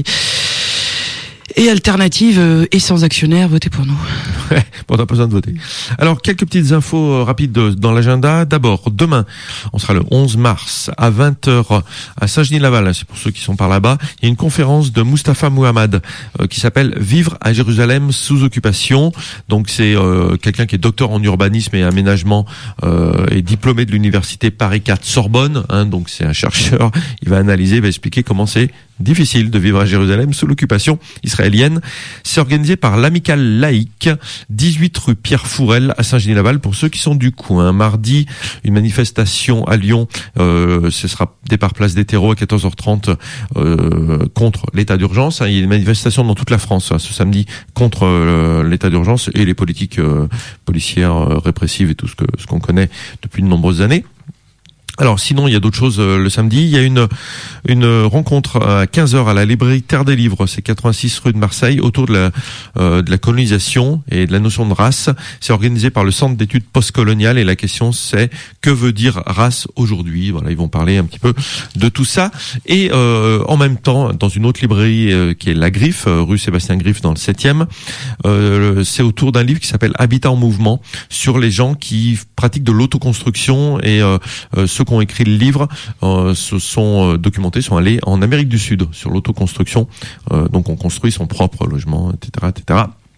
Et alternative euh, et sans actionnaire, votez pour nous. Ouais, bon, on n'a pas besoin de voter. Alors, quelques petites infos euh, rapides de, dans l'agenda. D'abord, demain, on sera le onze mars à vingt heures à Saint-Genis-Laval. C'est pour ceux qui sont par là-bas. Il y a une conférence de Mustapha Muhammad euh, qui s'appelle Vivre à Jérusalem sous occupation. Donc, c'est euh, quelqu'un qui est docteur en urbanisme et aménagement euh, et diplômé de l'université Paris quatre Sorbonne. Hein, donc, c'est un chercheur. Il va analyser, il va expliquer comment c'est difficile de vivre à Jérusalem sous l'occupation israélienne. C'est organisé par l'Amicale laïque, dix-huit rue Pierre Fourel à Saint-Genis-Laval pour ceux qui sont du coin. Mardi, une manifestation à Lyon, euh, ce sera départ place des terreaux à quatorze heures trente euh, contre l'état d'urgence. Il y a une manifestation dans toute la France hein, ce samedi contre euh, l'état d'urgence et les politiques euh, policières euh, répressives et tout ce que ce qu'on connaît depuis de nombreuses années. Alors sinon, il y a d'autres choses euh, le samedi. Il y a une une rencontre à quinze heures à la librairie Terre des Livres, c'est quatre-vingt-six rue de Marseille, autour de la euh, de la colonisation et de la notion de race. C'est organisé par le Centre d'études postcoloniales et la question c'est que veut dire race aujourd'hui. Voilà, ils vont parler un petit peu de tout ça. Et euh, en même temps, dans une autre librairie euh, qui est La Griffe, euh, rue Sébastien Griffe dans le septième, euh, c'est autour d'un livre qui s'appelle Habitat en mouvement sur les gens qui pratiquent de l'autoconstruction et euh, euh, ceux qui ont écrit le livre euh, se sont euh, documentés, sont allés en Amérique du Sud sur l'autoconstruction. Euh, donc on construit son propre logement, et cetera, et cetera.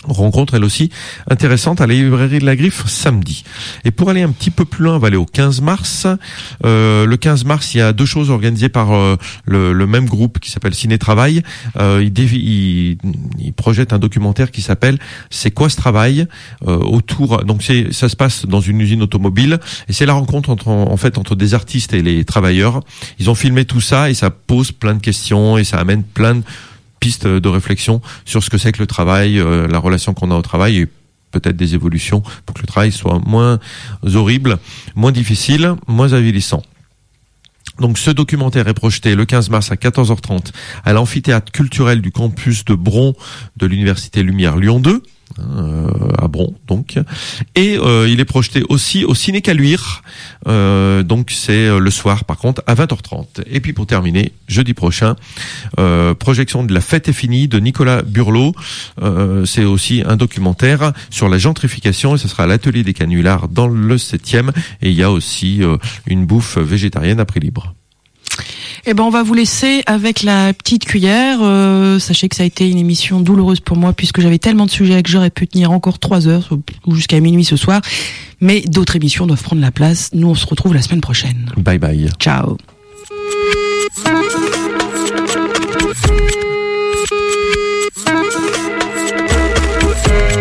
Rencontre elle aussi intéressante à la librairie de la Griffe samedi. Et pour aller un petit peu plus loin, on va aller au quinze mars. Euh, le quinze mars, il y a deux choses organisées par euh, le, le même groupe qui s'appelle Ciné Travail. Euh, il, dévi- il, il projette un documentaire qui s'appelle C'est quoi ce travail euh, autour. Donc c'est ça se passe dans une usine automobile et c'est la rencontre entre en fait entre des artistes et les travailleurs. Ils ont filmé tout ça et ça pose plein de questions et ça amène plein de pistes de réflexion sur ce que c'est que le travail, euh, la relation qu'on a au travail et peut-être des évolutions pour que le travail soit moins horrible, moins difficile, moins avilissant. Donc ce documentaire est projeté le quinze mars à quatorze heures trente à l'amphithéâtre culturel du campus de Bron de l'Université Lumière Lyon deux. Euh, à Bron donc et euh, il est projeté aussi au Ciné Caluire euh, donc c'est euh, le soir par contre à vingt heures trente. Et puis pour terminer jeudi prochain euh, projection de La Fête est finie de Nicolas Burlot. Euh, c'est aussi un documentaire sur la gentrification et ce sera à l'atelier des Canulars dans le septième et il y a aussi euh, une bouffe végétarienne à prix libre. Eh ben, on va vous laisser avec la petite cuillère. Euh, sachez que ça a été une émission douloureuse pour moi puisque j'avais tellement de sujets que j'aurais pu tenir encore trois heures ou jusqu'à minuit ce soir. Mais d'autres émissions doivent prendre la place. Nous, on se retrouve la semaine prochaine. Bye bye. Ciao.